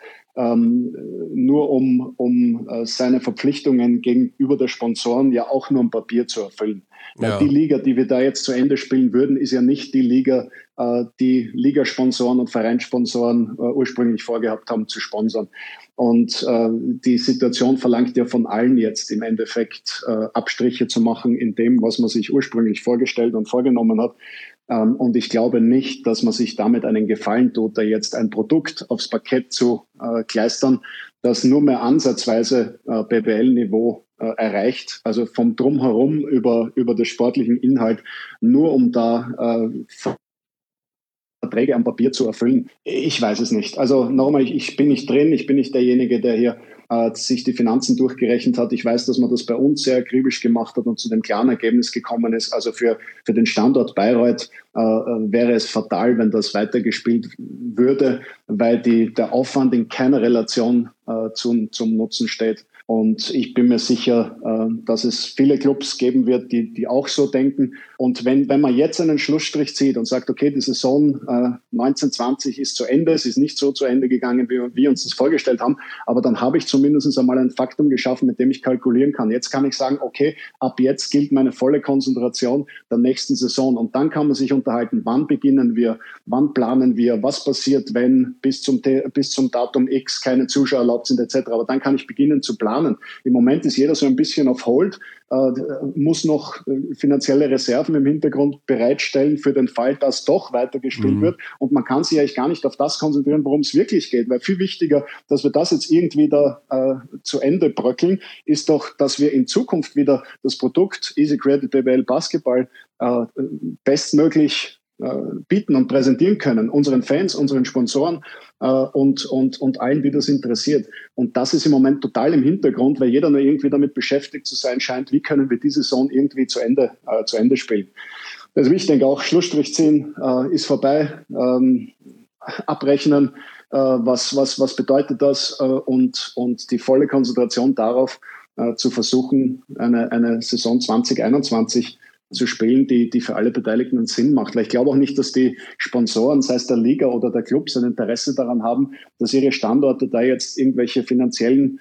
nur um seine Verpflichtungen gegenüber der Sponsoren ja auch nur am Papier zu erfüllen. Weil die Liga, die wir da jetzt zu Ende spielen würden, ist ja nicht die Liga, die Ligasponsoren und Vereinssponsoren ursprünglich vorgehabt haben zu sponsern. Und die Situation verlangt ja von allen jetzt im Endeffekt Abstriche zu machen in dem, was man sich ursprünglich vorgestellt und vorgenommen hat. Und ich glaube nicht, dass man sich damit einen Gefallen tut, da jetzt ein Produkt aufs Parkett zu kleistern, das nur mehr ansatzweise BBL-Niveau erreicht, also vom Drumherum über den sportlichen Inhalt, nur um da Verträge am Papier zu erfüllen. Ich weiß es nicht. Also nochmal, ich bin nicht drin, ich bin nicht derjenige, der hier sich die Finanzen durchgerechnet hat. Ich weiß, dass man das bei uns sehr akribisch gemacht hat und zu dem klaren Ergebnis gekommen ist. Also für den Standort Bayreuth wäre es fatal, wenn das weitergespielt würde, weil der Aufwand in keiner Relation zum Nutzen steht. Und ich bin mir sicher, dass es viele Clubs geben wird, die auch so denken. Und wenn man jetzt einen Schlussstrich zieht und sagt, okay, die Saison 1920 ist zu Ende, es ist nicht so zu Ende gegangen, wie wir uns das vorgestellt haben, aber dann habe ich zumindest einmal ein Faktum geschaffen, mit dem ich kalkulieren kann. Jetzt kann ich sagen, okay, ab jetzt gilt meine volle Konzentration der nächsten Saison. Und dann kann man sich unterhalten, wann beginnen wir, wann planen wir, was passiert, wenn bis zum Datum X keine Zuschauer erlaubt sind etc. Aber dann kann ich beginnen zu planen. Im Moment ist jeder so ein bisschen auf Hold, muss noch finanzielle Reserven im Hintergrund bereitstellen für den Fall, dass doch weitergespielt wird. Und man kann sich eigentlich gar nicht auf das konzentrieren, worum es wirklich geht. Weil viel wichtiger, dass wir das jetzt irgendwie da zu Ende bröckeln, ist doch, dass wir in Zukunft wieder das Produkt Easy Credit BBL Basketball bestmöglich bieten und präsentieren können, unseren Fans, unseren Sponsoren und allen, die das interessiert. Und das ist im Moment total im Hintergrund, weil jeder nur irgendwie damit beschäftigt zu sein scheint, wie können wir diese Saison irgendwie zu Ende spielen. Also ich denke auch, Schlussstrich ziehen ist vorbei, abrechnen, was bedeutet das und die volle Konzentration darauf zu versuchen, eine Saison 2021 zu spielen, die für alle Beteiligten einen Sinn macht. Weil ich glaube auch nicht, dass die Sponsoren, sei es der Liga oder der Clubs, ein Interesse daran haben, dass ihre Standorte da jetzt irgendwelche finanziellen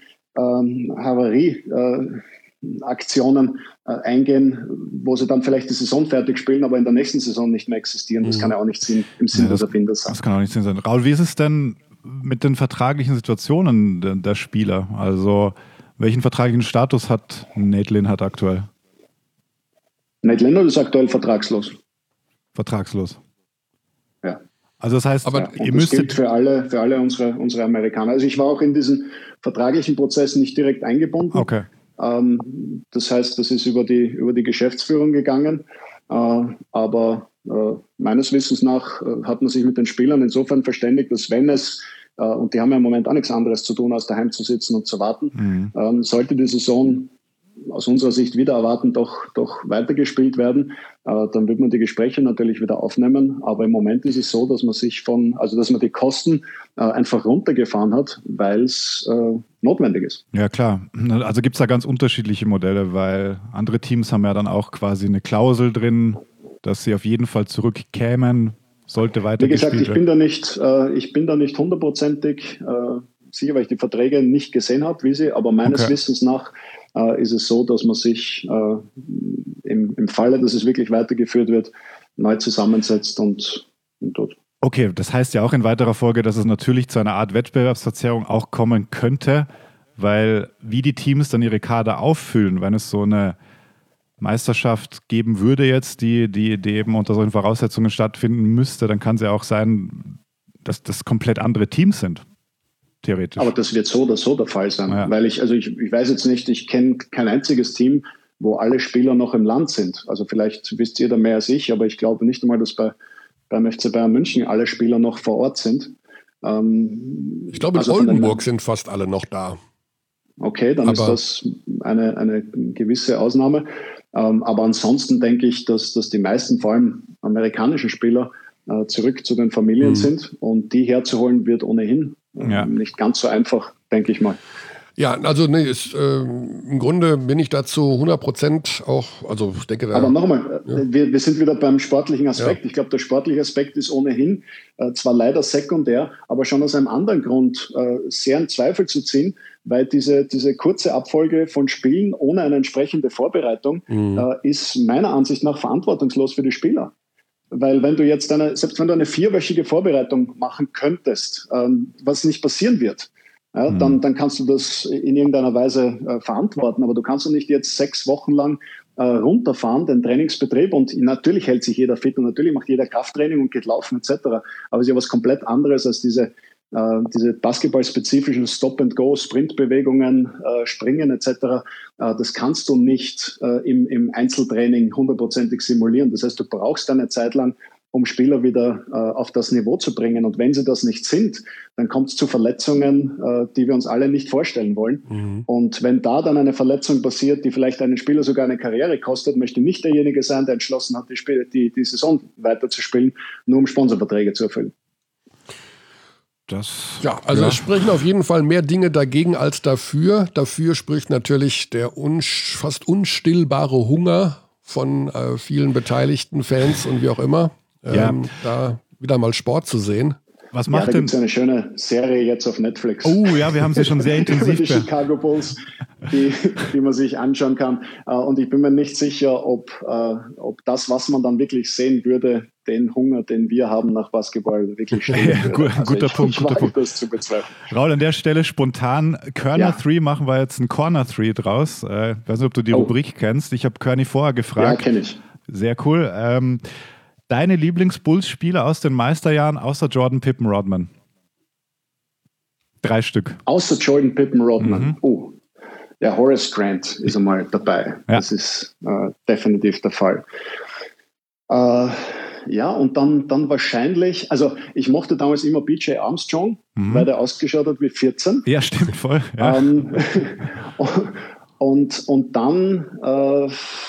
Havarie-Aktionen eingehen, wo sie dann vielleicht die Saison fertig spielen, aber in der nächsten Saison nicht mehr existieren. Das kann ja auch nicht im Sinn des Erfinders sein. Das kann auch nicht Sinn sein. Raul, wie ist es denn mit den vertraglichen Situationen der Spieler? Also welchen vertraglichen Status hat Nate Linnhardt aktuell? Nate Linnhardt ist aktuell vertragslos. Vertragslos. Ja. Also das heißt, aber ihr müsstet... Das gilt für alle unsere Amerikaner. Also ich war auch in diesen vertraglichen Prozess nicht direkt eingebunden. Okay. Das heißt, das ist über die Geschäftsführung gegangen. Aber meines Wissens nach hat man sich mit den Spielern insofern verständigt, dass wenn es, und die haben ja im Moment auch nichts anderes zu tun, als daheim zu sitzen und zu warten, sollte die Saison aus unserer Sicht wieder erwarten, doch weitergespielt werden, dann wird man die Gespräche natürlich wieder aufnehmen. Aber im Moment ist es so, dass man dass man die Kosten einfach runtergefahren hat, weil es notwendig ist. Ja, klar. Also gibt es da ganz unterschiedliche Modelle, weil andere Teams haben ja dann auch quasi eine Klausel drin, dass sie auf jeden Fall zurückkämen, sollte weitergespielt werden. Wie gesagt, ich bin da nicht hundertprozentig sicher, weil ich die Verträge nicht gesehen habe, aber meines Wissens nach ist es so, dass man sich im Falle, dass es wirklich weitergeführt wird, neu zusammensetzt und tut. Okay, das heißt ja auch in weiterer Folge, dass es natürlich zu einer Art Wettbewerbsverzerrung auch kommen könnte, weil wie die Teams dann ihre Kader auffüllen, wenn es so eine Meisterschaft geben würde jetzt, die eben unter solchen Voraussetzungen stattfinden müsste, dann kann es ja auch sein, dass das komplett andere Teams sind. Theoretisch. Aber das wird so oder so der Fall sein, weil ich weiß jetzt nicht, ich kenne kein einziges Team, wo alle Spieler noch im Land sind. Also vielleicht wisst ihr da mehr als ich, aber ich glaube nicht einmal, dass beim FC Bayern München alle Spieler noch vor Ort sind. Ich glaube, in Oldenburg sind fast alle noch da. Okay, dann ist das eine gewisse Ausnahme. Aber ansonsten denke ich, dass die meisten, vor allem amerikanischen Spieler, zurück zu den Familien sind. Und die herzuholen wird ohnehin nicht ganz so einfach, denke ich mal. Ja, also im Grunde bin ich dazu 100% auch, also ich denke da... Aber nochmal, wir sind wieder beim sportlichen Aspekt. Ja. Ich glaube, der sportliche Aspekt ist ohnehin zwar leider sekundär, aber schon aus einem anderen Grund sehr in Zweifel zu ziehen, weil diese kurze Abfolge von Spielen ohne eine entsprechende Vorbereitung ist meiner Ansicht nach verantwortungslos für die Spieler. Weil wenn du jetzt selbst wenn du eine 4-wöchige Vorbereitung machen könntest, was nicht passieren wird, ja, dann kannst du das in irgendeiner Weise verantworten. Aber du kannst doch nicht jetzt 6 Wochen lang runterfahren, den Trainingsbetrieb. Und natürlich hält sich jeder fit und natürlich macht jeder Krafttraining und geht laufen etc. Aber es ist ja was komplett anderes als diese basketballspezifischen Stop-and-Go, Sprintbewegungen, Springen etc. Das kannst du nicht im Einzeltraining 100%ig simulieren. Das heißt, du brauchst eine Zeit lang, um Spieler wieder auf das Niveau zu bringen. Und wenn sie das nicht sind, dann kommt es zu Verletzungen, die wir uns alle nicht vorstellen wollen. Und wenn da dann eine Verletzung passiert, die vielleicht einen Spieler sogar eine Karriere kostet, möchte nicht derjenige sein, der entschlossen hat, die Saison weiterzuspielen, nur um Sponsorverträge zu erfüllen. Es sprechen auf jeden Fall mehr Dinge dagegen als dafür. Dafür spricht natürlich der fast unstillbare Hunger von vielen beteiligten Fans und wie auch immer. Da wieder mal Sport zu sehen. Was macht da denn? Gibt es eine schöne Serie jetzt auf Netflix. Oh ja, wir haben sie schon sehr intensiv. Über die Chicago Bulls, die man sich anschauen kann. Und ich bin mir nicht sicher, ob das, was man dann wirklich sehen würde, den Hunger, den wir haben nach Basketball, wirklich stimmen würde. Guter Punkt. Das zu bezweifeln. Raul, an der Stelle spontan, Körner 3 machen wir jetzt einen Corner 3 draus. Ich weiß nicht, ob du die Rubrik kennst. Ich habe Körny vorher gefragt. Ja, kenne ich. Sehr cool. Deine Lieblings-Bulls-Spieler aus den Meisterjahren, außer Jordan, Pippen, Rodman? 3 Stück. Außer Jordan, Pippen, Rodman. Ja, Horace Grant ist einmal dabei. Ja. Das ist definitiv der Fall. Und dann wahrscheinlich, also ich mochte damals immer BJ Armstrong, weil der ausgeschaut hat wie 14. Ja, stimmt, voll. Ja. Und dann...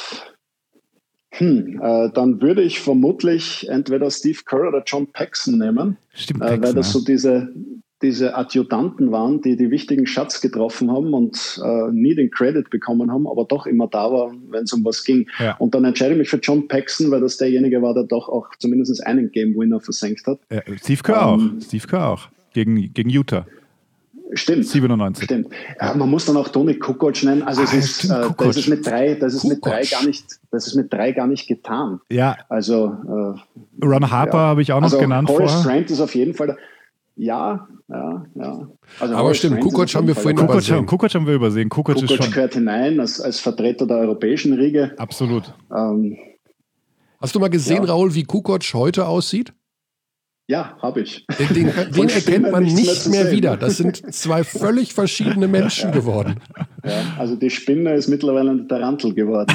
dann würde ich vermutlich entweder Steve Kerr oder John Paxson nehmen, Stimmt, weil das so diese Adjutanten waren, die wichtigen Shots getroffen haben und nie den Credit bekommen haben, aber doch immer da waren, wenn es um was ging. Ja. Und dann entscheide ich mich für John Paxson, weil das derjenige war, der doch auch zumindest einen Game-Winner versenkt hat. Steve Kerr auch. Gegen Utah. Stimmt. 97. Stimmt. Ja, man muss dann auch Toni Kukoc nennen. Also das ist mit drei gar nicht getan. Ja. Also Ron Harper habe ich auch noch genannt vorher. Horace Grant ist auf jeden Fall Ja. Also aber stimmt, Kukoc haben wir vorhin übersehen. Kukoc haben wir übersehen. Kukoc ist schon gehört hinein als Vertreter der europäischen Riege. Absolut. Hast du mal gesehen, Raul, wie Kukoc heute aussieht? Ja, habe ich. Den erkennt man nicht mehr wieder. Das sind 2 völlig verschiedene Menschen geworden. Ja, also die Spinne ist mittlerweile eine Tarantel geworden.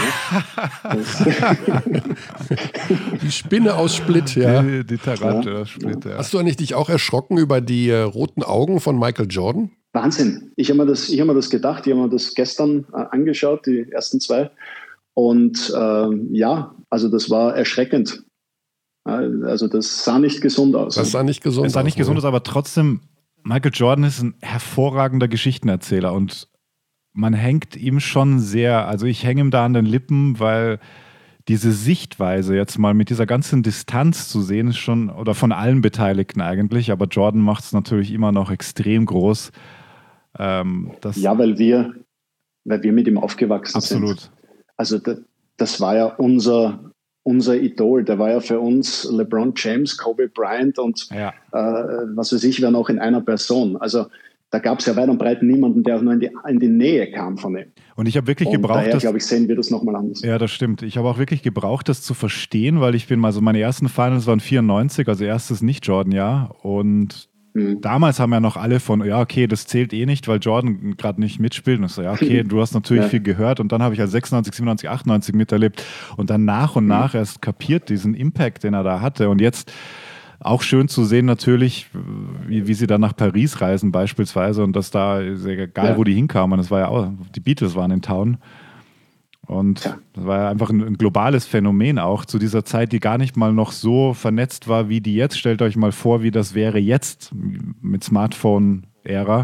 Ne? Die Spinne aus Split, ja. Die Tarantel aus Split, ja. Hast du eigentlich dich auch erschrocken über die roten Augen von Michael Jordan? Wahnsinn. Ich habe mir das gedacht. Ich habe mir das gestern angeschaut, die ersten 2. Und also das war erschreckend. Also das sah nicht gesund aus. Es sah nicht gesund aus, aber trotzdem, Michael Jordan ist ein hervorragender Geschichtenerzähler und man hängt ihm schon sehr, also ich hänge ihm da an den Lippen, weil diese Sichtweise jetzt mal mit dieser ganzen Distanz zu sehen ist schon, oder von allen Beteiligten eigentlich, aber Jordan macht es natürlich immer noch extrem groß. Weil wir mit ihm aufgewachsen sind. Absolut. Also das war ja unser Idol, der war ja für uns LeBron James, Kobe Bryant und was weiß ich, wer noch in einer Person. Also da gab es ja weit und breit niemanden, der auch nur in die Nähe kam von ihm. Und ich habe wirklich gebraucht, daher, glaube ich, sehen wir das nochmal anders. Ja, das stimmt. Ich habe auch wirklich gebraucht, das zu verstehen, weil meine ersten Finals waren 94, also erstes Nicht-Jordan-Jahr. Und damals haben ja noch alle von, das zählt eh nicht, weil Jordan gerade nicht mitspielt. Und ich so, du hast natürlich viel gehört. Und dann habe ich 96, 97, 98 miterlebt und dann nach und nach erst kapiert diesen Impact, den er da hatte. Und jetzt Auch schön zu sehen natürlich, wie sie dann nach Paris reisen beispielsweise und dass da, egal wo die hinkamen, das war ja auch, die Beatles waren in Town. Und das war ja einfach ein globales Phänomen auch zu dieser Zeit, die gar nicht mal noch so vernetzt war wie die jetzt. Stellt euch mal vor, wie das wäre jetzt mit Smartphone-Ära.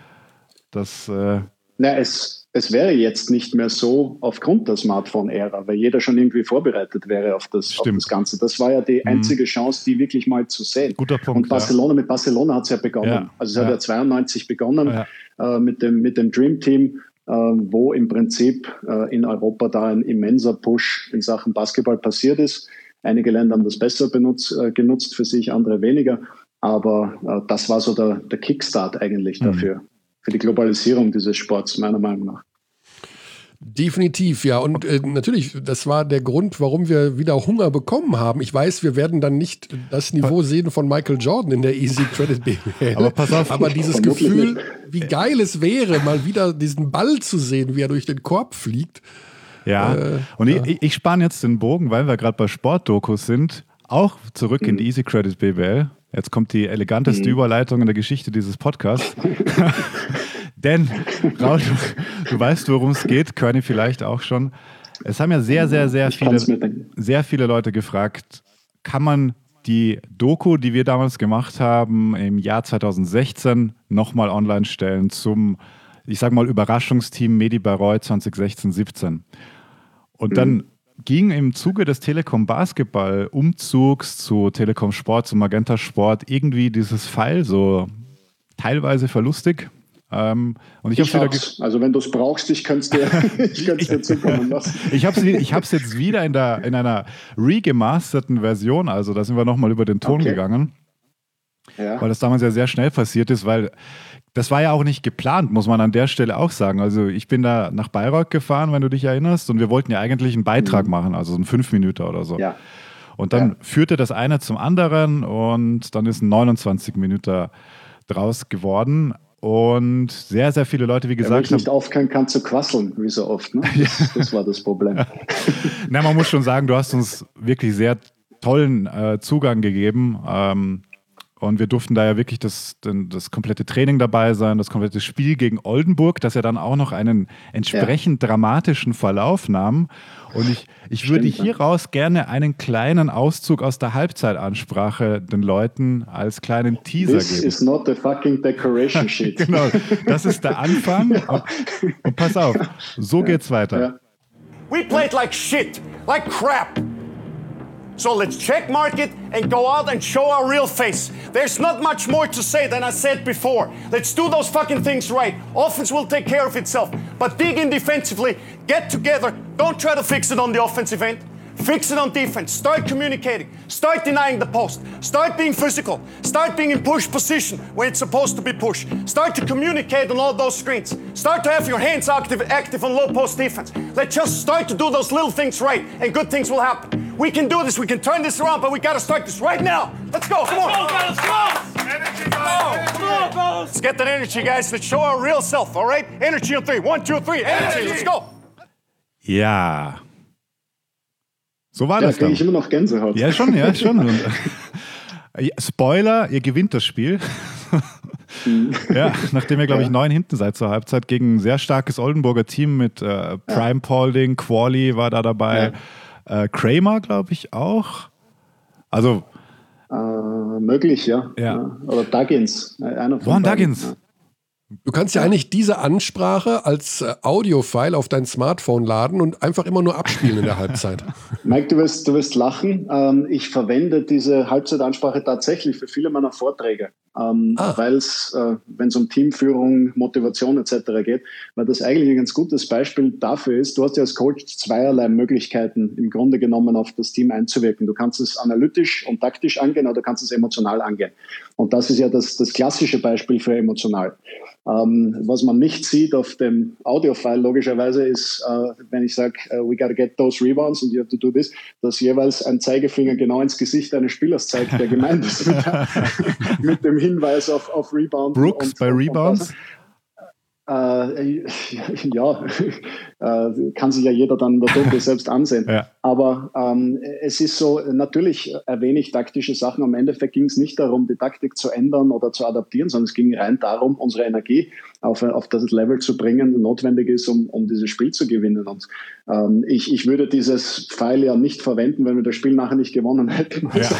Es wäre jetzt nicht mehr so aufgrund der Smartphone-Ära, weil jeder schon irgendwie vorbereitet wäre auf das Ganze. Das war ja die einzige Chance, die wirklich mal zu sehen. Guter Punkt. Und mit Barcelona hat es ja begonnen. Ja. Also es hat ja 92 begonnen mit dem Dream Team, wo im Prinzip in Europa da ein immenser Push in Sachen Basketball passiert ist. Einige Länder haben das besser genutzt für sich, andere weniger. Aber das war so der Kickstart eigentlich dafür. Für die Globalisierung dieses Sports, meiner Meinung nach. Definitiv, ja. Und natürlich, das war der Grund, warum wir wieder Hunger bekommen haben. Ich weiß, wir werden dann nicht das Niveau sehen von Michael Jordan in der Easy Credit BBL. Aber pass auf. Aber dieses Gefühl, wie geil es wäre, mal wieder diesen Ball zu sehen, wie er durch den Korb fliegt. Ja, und ich spanne jetzt den Bogen, weil wir gerade bei Sportdokus sind, auch zurück in die Easy Credit BBL. Jetzt kommt die eleganteste Überleitung in der Geschichte dieses Podcasts. Denn, Raul, du weißt, worum es geht, Körny vielleicht auch schon. Es haben ja sehr viele Leute gefragt, kann man die Doku, die wir damals gemacht haben, im Jahr 2016 nochmal online stellen zum, ich sag mal, Überraschungsteam Medi Bayreuth 2016-17. Und dann ging im Zuge des Telekom Basketball Umzugs zu Telekom Sport, zu Magenta Sport irgendwie dieses Pfeil so teilweise verlustig. Und also wenn du es brauchst, ich könnte es dir zukommen lassen. Ich hab's jetzt wieder in einer regemasterten Version, also da sind wir nochmal über den Ton gegangen, weil das damals ja sehr schnell passiert ist, weil das war ja auch nicht geplant, muss man an der Stelle auch sagen. Also ich bin da nach Bayreuth gefahren, wenn du dich erinnerst, und wir wollten ja eigentlich einen Beitrag machen, also so einen 5 Minuten oder so. Ja. Und dann führte das eine zum anderen und dann ist ein 29 Minuten draus geworden. Und sehr, sehr viele Leute, wie gesagt, wenn ich nicht aufhören kann zu quasseln, wie so oft. Ne? Das war das Problem. Na, man muss schon sagen, du hast uns wirklich sehr tollen Zugang gegeben. Und wir durften da ja wirklich das komplette Training dabei sein, das komplette Spiel gegen Oldenburg, das ja dann auch noch einen entsprechend dramatischen Verlauf nahm. Und ich würde hieraus gerne einen kleinen Auszug aus der Halbzeitansprache den Leuten als kleinen Teaser geben. This is not a fucking decoration sheet. Genau, das ist der Anfang. Und pass auf, so geht's weiter. Ja. We played like shit, like crap. So let's checkmark it and go out and show our real face. There's not much more to say than I said before. Let's do those fucking things right. Offense will take care of itself. But dig in defensively, get together. Don't try to fix it on the offensive end. Fix it on defense. Start communicating. Start denying the post. Start being physical. Start being in push position when it's supposed to be push. Start to communicate on all those screens. Start to have your hands active on low post defense. Let's just start to do those little things right and good things will happen. We can do this. We can turn this around, but we got to start this right now. Let's go. Come on. Let's go. Energy, guys. Come on, fellas. Let's get that energy, guys. Let's show our real self, all right? Energy on 3. 1, 2, 3. Energy. Let's go. Ja. So war das dann. Ich immer noch Gänsehaut. Ja, schon. Und, Spoiler, ihr gewinnt das Spiel. Ja, nachdem ihr, glaube ich, 9 hinten seid zur Halbzeit gegen ein sehr starkes Oldenburger Team mit Prime Paulding, Quali war da dabei, Kramer, glaube ich, auch. Also möglich, ja. Oder Duggins. Ron Duggins. Ja. Du kannst ja eigentlich diese Ansprache als Audiofile auf dein Smartphone laden und einfach immer nur abspielen in der Halbzeit. Mike, du wirst lachen. Ich verwende diese Halbzeitansprache tatsächlich für viele meiner Vorträge, weil es, wenn es um Teamführung, Motivation etc. geht, weil das eigentlich ein ganz gutes Beispiel dafür ist. Du hast ja als Coach zweierlei Möglichkeiten im Grunde genommen auf das Team einzuwirken. Du kannst es analytisch und taktisch angehen oder du kannst es emotional angehen. Und das ist ja das klassische Beispiel für emotional. Was man nicht sieht auf dem Audio-File logischerweise ist, wenn ich sage, we gotta get those rebounds and you have to do this, dass jeweils ein Zeigefinger genau ins Gesicht eines Spielers zeigt, der gemeint ist mit dem Hinweis auf Rebound. Brooks bei Rebounds? Ja, kann sich ja jeder dann in der Doku selbst ansehen. Ja. Aber es ist so, natürlich erwähne ich taktische Sachen. Am Endeffekt ging es nicht darum, die Taktik zu ändern oder zu adaptieren, sondern es ging rein darum, unsere Energie auf das Level zu bringen, notwendig ist, um dieses Spiel zu gewinnen. Und ich würde dieses Pfeil ja nicht verwenden, wenn wir das Spiel nachher nicht gewonnen hätten. Also,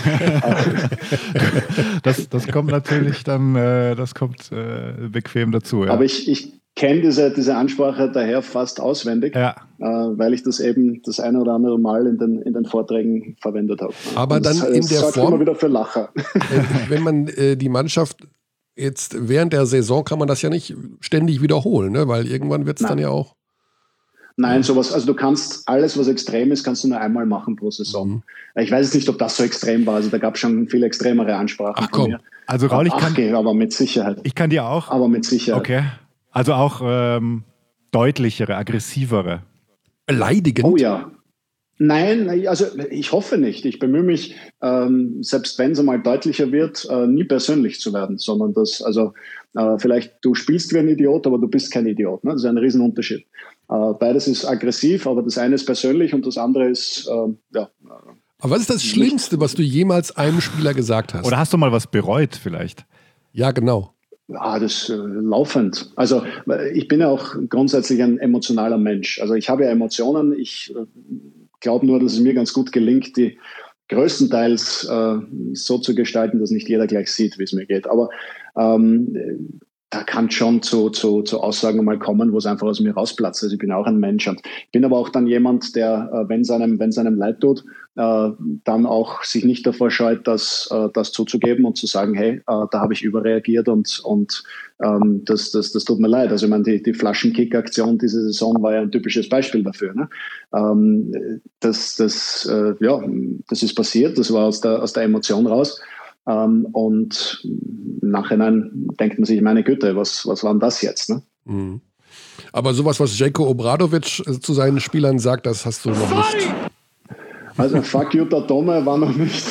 das kommt natürlich dann, bequem dazu. Ja. Aber ich kenne diese Ansprache daher fast auswendig, weil ich das eben das eine oder andere Mal in den Vorträgen verwendet habe. Aber dann in der Form, immer wieder für Lacher. Wenn man die Mannschaft jetzt während der Saison, kann man das ja nicht ständig wiederholen, ne? Weil irgendwann wird es dann ja auch... Nein, sowas, also du kannst alles, was extrem ist, kannst du nur einmal machen pro Saison. Ich weiß jetzt nicht, ob das so extrem war, also da gab es schon viel extremere Ansprachen von mir. Also Raul, aber mit Sicherheit. Ich kann dir auch. Aber mit Sicherheit. Okay. Also auch deutlichere, aggressivere. Beleidigend? Oh ja. Nein, also ich hoffe nicht. Ich bemühe mich, selbst wenn es einmal deutlicher wird, nie persönlich zu werden, sondern vielleicht du spielst wie ein Idiot, aber du bist kein Idiot. Ne? Das ist ein Riesenunterschied. Beides ist aggressiv, aber das eine ist persönlich und das andere ist, Aber was ist das Schlimmste, was du jemals einem Spieler gesagt hast? Oder hast du mal was bereut vielleicht? Ja, genau. Das laufend. Also ich bin ja auch grundsätzlich ein emotionaler Mensch. Also ich habe ja Emotionen. Ich glaube nur, dass es mir ganz gut gelingt, die größtenteils so zu gestalten, dass nicht jeder gleich sieht, wie es mir geht. Aber da kann schon zu Aussagen mal kommen, wo es einfach aus mir rausplatzt. Also ich bin auch ein Mensch und bin aber auch dann jemand, der, wenn es einem leid tut, dann auch sich nicht davor scheut, das zuzugeben und zu sagen, hey, da habe ich überreagiert und das tut mir leid. Also ich meine, die Flaschenkick-Aktion diese Saison war ja ein typisches Beispiel dafür. Ne? Das ist passiert, das war aus der Emotion raus. Und im Nachhinein denkt man sich, meine Güte, was war denn das jetzt? Ne? Mhm. Aber sowas, was Željko Obradović zu seinen Spielern sagt, das hast du noch nicht. Also fuck you, der Tome war noch nicht.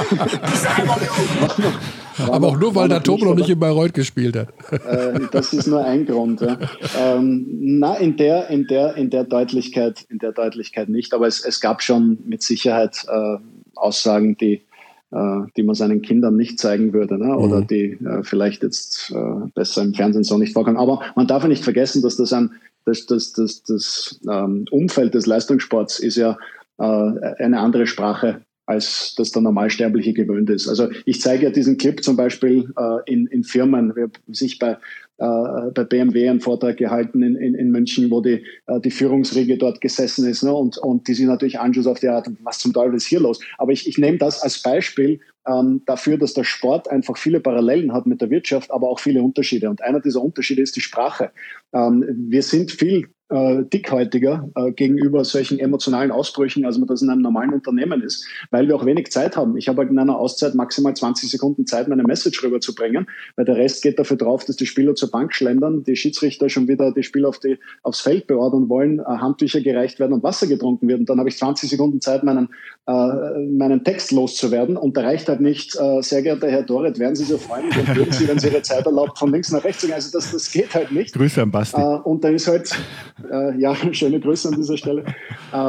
Aber auch nur, weil der Tome noch nicht in Bayreuth gespielt hat. Das ist nur ein Grund. Ja. In der Deutlichkeit nicht. Aber es gab schon mit Sicherheit Aussagen, die man seinen Kindern nicht zeigen würde, ne? Oder die vielleicht jetzt besser im Fernsehen so nicht vorkommen. Aber man darf ja nicht vergessen, dass das Umfeld des Leistungssports ist ja eine andere Sprache, als das der Normalsterbliche gewöhnt ist. Also ich zeige ja diesen Clip zum Beispiel in Firmen, wir haben sich bei BMW einen Vortrag gehalten in München, wo die Führungsriege dort gesessen ist, ne? Und die sich natürlich anschauen auf die Art, was zum Teufel ist hier los? Aber ich nehme das als Beispiel dafür, dass der Sport einfach viele Parallelen hat mit der Wirtschaft, aber auch viele Unterschiede. Und einer dieser Unterschiede ist die Sprache. Wir sind viel dickhäutiger gegenüber solchen emotionalen Ausbrüchen, als man das in einem normalen Unternehmen ist, weil wir auch wenig Zeit haben. Ich habe halt in einer Auszeit maximal 20 Sekunden Zeit, meine Message rüberzubringen, weil der Rest geht dafür drauf, dass die Spieler zur Bank schlendern, die Schiedsrichter schon wieder die Spieler aufs Feld beordern wollen, Handtücher gereicht werden und Wasser getrunken wird. Und dann habe ich 20 Sekunden Zeit, meinen Text loszuwerden. Und da reicht halt nicht, sehr geehrter Herr Doret, wären Sie so freundlich und würden Sie, wenn Sie Ihre Zeit erlaubt, von links nach rechts zu gehen. Also das geht halt nicht. Grüße an Basti. Und dann ist halt, schöne Grüße an dieser Stelle, da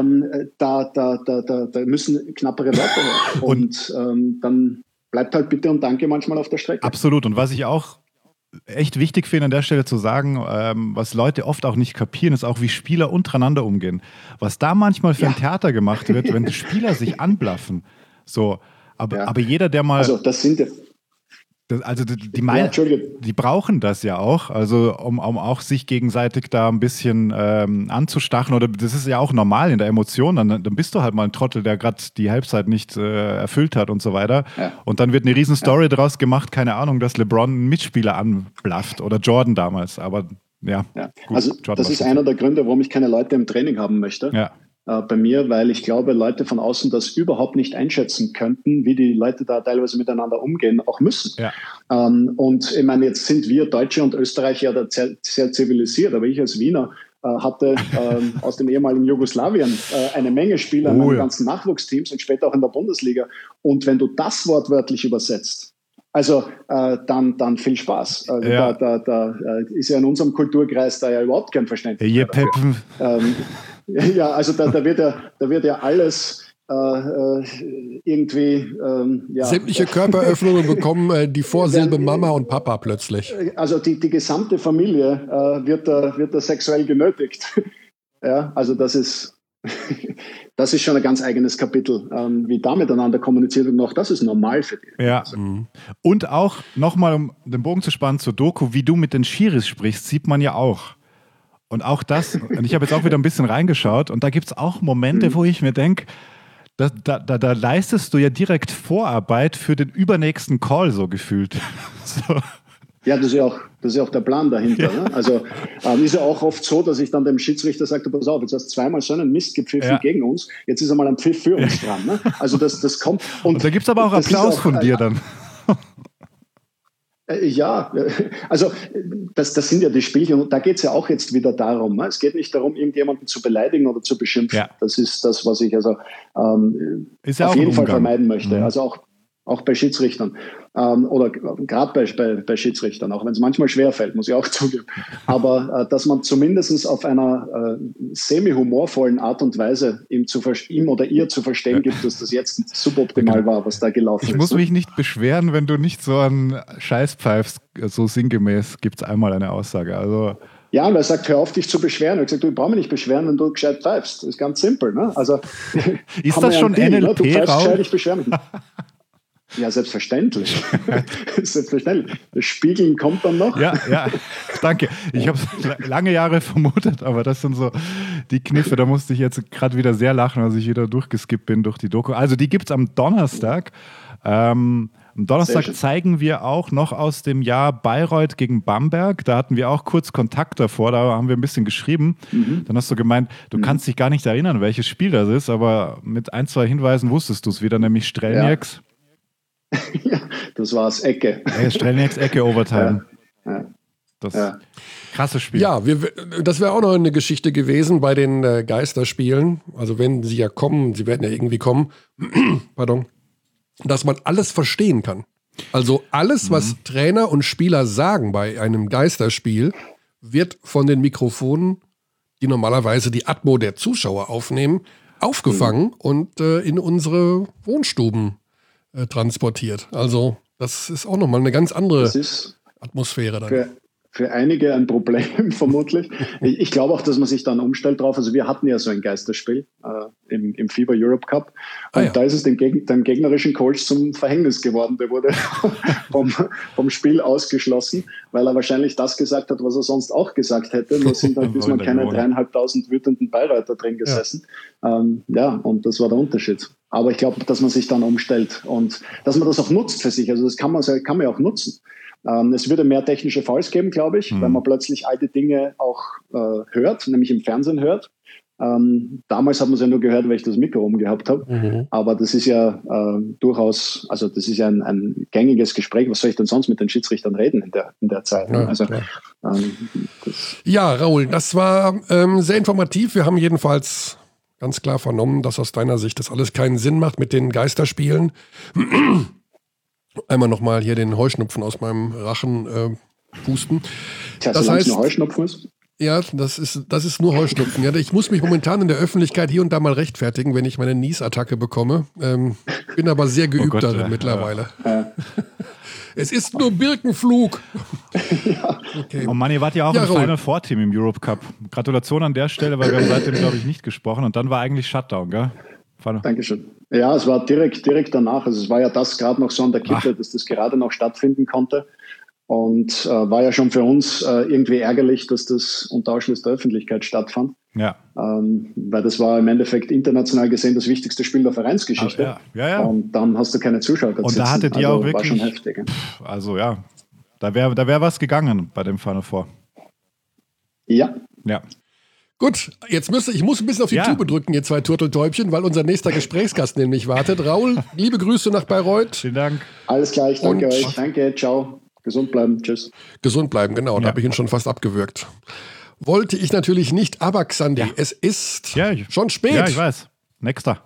müssen knappere Worte her. Und dann bleibt halt Bitte und Danke manchmal auf der Strecke. Absolut. Und was ich auch echt wichtig finde, an der Stelle zu sagen, was Leute oft auch nicht kapieren, ist auch, wie Spieler untereinander umgehen. Was da manchmal für ein Theater gemacht wird, wenn die Spieler sich anblaffen. So, aber jeder, der mal... Also das sind... die brauchen das ja auch, also um auch sich gegenseitig da ein bisschen anzustacheln. Oder das ist ja auch normal in der Emotion. Dann bist du halt mal ein Trottel, der gerade die Halbzeit nicht erfüllt hat und so weiter. Ja. Und dann wird eine riesen Story draus gemacht, keine Ahnung, dass LeBron einen Mitspieler anblafft oder Jordan damals. Aber ja. Gut, also Jordan, das ist einer der Gründe, warum ich keine Leute im Training haben möchte. Ja. Bei mir, weil ich glaube, Leute von außen das überhaupt nicht einschätzen könnten, wie die Leute da teilweise miteinander umgehen, auch müssen. Ja. Und ich meine, jetzt sind wir Deutsche und Österreicher da sehr, sehr zivilisiert, aber ich als Wiener hatte aus dem ehemaligen Jugoslawien eine Menge Spieler in meinen ganzen Nachwuchsteams und später auch in der Bundesliga. Und wenn du das wortwörtlich übersetzt, Also dann viel Spaß. Also da ist ja in unserem Kulturkreis da ja überhaupt kein Verständnis. Ja, also da wird ja alles irgendwie sämtliche Körperöffnungen bekommen die Vorsilbe Mama und Papa plötzlich. Also die gesamte Familie wird da sexuell genötigt. Ja, also das ist schon ein ganz eigenes Kapitel, wie da miteinander kommuniziert wird. Und auch das ist normal für die. Ja. Und auch nochmal, um den Bogen zu spannen zur Doku, wie du mit den Schiris sprichst, sieht man ja auch. Und auch das, und ich habe jetzt auch wieder ein bisschen reingeschaut, und da gibt es auch Momente, wo ich mir denke, da leistest du ja direkt Vorarbeit für den übernächsten Call, so gefühlt. So. Ja, das ist ja auch der Plan dahinter. Ja. Ne? Also ist ja auch oft so, dass ich dann dem Schiedsrichter sage, pass auf, jetzt hast du zweimal so einen Mist gepfiffen gegen uns, jetzt ist einmal ein Pfiff für uns dran. Ne? Also das kommt. Und da gibt es aber auch Applaus von dir dann. Ja, also das sind ja die Spielchen und da geht es ja auch jetzt wieder darum. Ne? Es geht nicht darum, irgendjemanden zu beleidigen oder zu beschimpfen. Ja. Das ist das, was ich also auf jeden Fall vermeiden möchte. Also auch bei Schiedsrichtern oder gerade bei Schiedsrichtern, auch wenn es manchmal schwerfällt, muss ich auch zugeben. Aber dass man zumindest auf einer semi-humorvollen Art und Weise ihm oder ihr zu verstehen gibt, dass das jetzt suboptimal war, was da gelaufen ist. Ich muss mich nicht beschweren, wenn du nicht so einen Scheiß pfeifst, so sinngemäß gibt es einmal eine Aussage. Also ja, und er sagt, hör auf, dich zu beschweren. Er hat gesagt, ich brauche mich nicht beschweren, wenn du gescheit pfeifst. Das ist ganz simpel. Ne? Also, ist das schon NLP, ne? Du pfeifst gescheit, ich beschwere mich nicht. Ja, selbstverständlich. Selbstverständlich. Das Spiegeln kommt dann noch. Ja, danke. Ich habe es lange Jahre vermutet, aber das sind so die Kniffe. Da musste ich jetzt gerade wieder sehr lachen, als ich wieder durchgeskippt bin durch die Doku. Also die gibt es am Donnerstag. Am Donnerstag zeigen wir auch noch aus dem Jahr Bayreuth gegen Bamberg. Da hatten wir auch kurz Kontakt davor, da haben wir ein bisschen geschrieben. Dann hast du gemeint, du kannst dich gar nicht erinnern, welches Spiel das ist, aber mit 1, 2 Hinweisen wusstest du es wieder, nämlich Strelnieks. Ja, das war das Ecke. Strelnieks Ecke Overtime. Das krasses Spiel. Ja, das wäre auch noch eine Geschichte gewesen bei den Geisterspielen. Also wenn sie ja kommen, sie werden ja irgendwie kommen, pardon, dass man alles verstehen kann. Also alles, was Trainer und Spieler sagen bei einem Geisterspiel, wird von den Mikrofonen, die normalerweise die Atmo der Zuschauer aufnehmen, aufgefangen und in unsere Wohnstuben transportiert. Also das ist auch nochmal eine ganz andere Atmosphäre dann. Für einige ein Problem, vermutlich. Ich glaube auch, dass man sich dann umstellt drauf. Also wir hatten ja so ein Geisterspiel im FIBA Europe Cup. Und da ist es dem gegnerischen Coach zum Verhängnis geworden. Der wurde vom Spiel ausgeschlossen, weil er wahrscheinlich das gesagt hat, was er sonst auch gesagt hätte. Nur sind halt diesmal keine 3.500 wütenden Bayreuther drin gesessen. Und das war der Unterschied. Aber ich glaube, dass man sich dann umstellt und dass man das auch nutzt für sich. Also das kann man ja auch nutzen. Es würde mehr technische Fouls geben, glaube ich, weil man plötzlich all die Dinge auch hört, nämlich im Fernsehen hört. Damals hat man es ja nur gehört, weil ich das Mikro umgehabt habe. Aber das ist ja durchaus, also das ist ja ein gängiges Gespräch. Was soll ich denn sonst mit den Schiedsrichtern reden in der Zeit? Ja, also, Raoul, das war sehr informativ. Wir haben jedenfalls ganz klar vernommen, dass aus deiner Sicht das alles keinen Sinn macht mit den Geisterspielen. Einmal nochmal hier den Heuschnupfen aus meinem Rachen pusten. Das heißt, nur Heuschnupfen ist? Ja, das ist nur Heuschnupfen. Ja, ich muss mich momentan in der Öffentlichkeit hier und da mal rechtfertigen, wenn ich meine Niesattacke bekomme. Bin aber sehr geübt darin mittlerweile. Es ist nur Birkenflug. Okay. Oh Mann, ihr wart ja auch im Final Four Team im Europe Cup. Gratulation an der Stelle, weil wir haben seitdem, glaube ich, nicht gesprochen. Und dann war eigentlich Shutdown, gell? Dankeschön. Ja, es war direkt danach. Also es war ja das gerade noch so an der Kippe, dass das gerade noch stattfinden konnte. Und war ja schon für uns irgendwie ärgerlich, dass das unter Ausschluss der Öffentlichkeit stattfand. Ja. Weil das war im Endeffekt international gesehen das wichtigste Spiel der Vereinsgeschichte. Ja. Und dann hast du keine Zuschauer und da hattet ihr auch wirklich, war schon heftig. Also ja, da wär was gegangen bei dem Final Four. Ja. Gut, ich muss ein bisschen auf die Tube drücken, ihr zwei Turteltäubchen, weil unser nächster Gesprächsgast nämlich wartet. Raoul, liebe Grüße nach Bayreuth. Vielen Dank. Alles klar, ich danke euch. Danke, ciao. Gesund bleiben, tschüss. Gesund bleiben, genau, da habe ich ihn schon fast abgewürgt. Wollte ich natürlich nicht, aber Xandi, es ist schon spät. Ja, ich weiß. Nächster.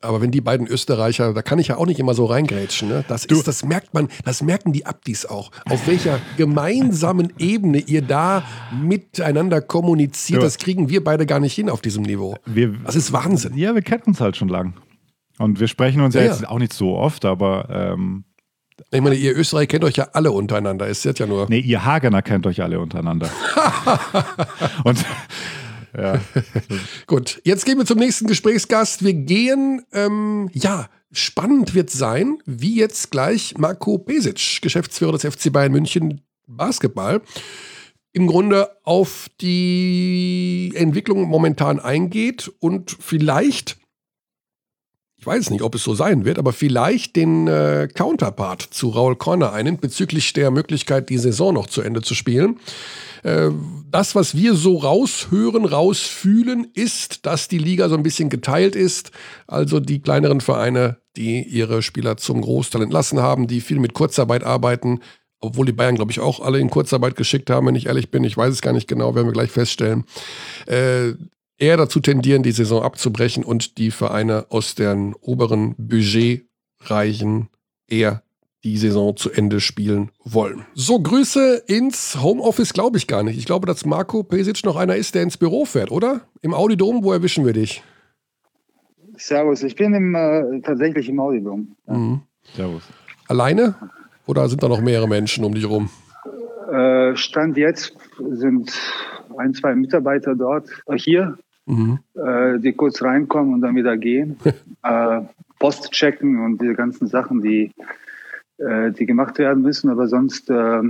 Aber wenn die beiden Österreicher, da kann ich ja auch nicht immer so reingrätschen, ne? Das merken die Abdis auch. Auf welcher gemeinsamen Ebene ihr da miteinander kommuniziert, das kriegen wir beide gar nicht hin auf diesem Niveau. Das ist Wahnsinn. Ja, wir kennen uns halt schon lang. Und wir sprechen uns jetzt auch nicht so oft, aber ich meine, ihr Österreicher kennt euch ja alle untereinander. Es ist ja nur. Nee, ihr Hagener kennt euch alle untereinander. Und ja. Gut, jetzt gehen wir zum nächsten Gesprächsgast. Wir gehen, spannend wird sein, wie jetzt gleich Marko Pesic, Geschäftsführer des FC Bayern München Basketball, im Grunde auf die Entwicklung momentan eingeht und vielleicht, ich weiß nicht, ob es so sein wird, aber vielleicht den Counterpart zu Raul Korner einnimmt bezüglich der Möglichkeit, die Saison noch zu Ende zu spielen. Das, was wir so raushören, rausfühlen, ist, dass die Liga so ein bisschen geteilt ist. Also die kleineren Vereine, die ihre Spieler zum Großteil entlassen haben, die viel mit Kurzarbeit arbeiten, obwohl die Bayern, glaube ich, auch alle in Kurzarbeit geschickt haben, wenn ich ehrlich bin. Ich weiß es gar nicht genau, werden wir gleich feststellen. Eher dazu tendieren, die Saison abzubrechen und die Vereine aus deren oberen Budgetreichen eher die Saison zu Ende spielen wollen. So, Grüße ins Homeoffice glaube ich gar nicht. Ich glaube, dass Marko Pesic noch einer ist, der ins Büro fährt, oder? Im Audidom, wo erwischen wir dich? Servus, ich bin tatsächlich im Audidom. Ja. Mhm. Servus. Alleine? Oder sind da noch mehrere Menschen um dich rum? Stand jetzt sind 1, 2 Mitarbeiter dort, hier, die kurz reinkommen und dann wieder gehen. Post checken und diese ganzen Sachen, die gemacht werden müssen, aber sonst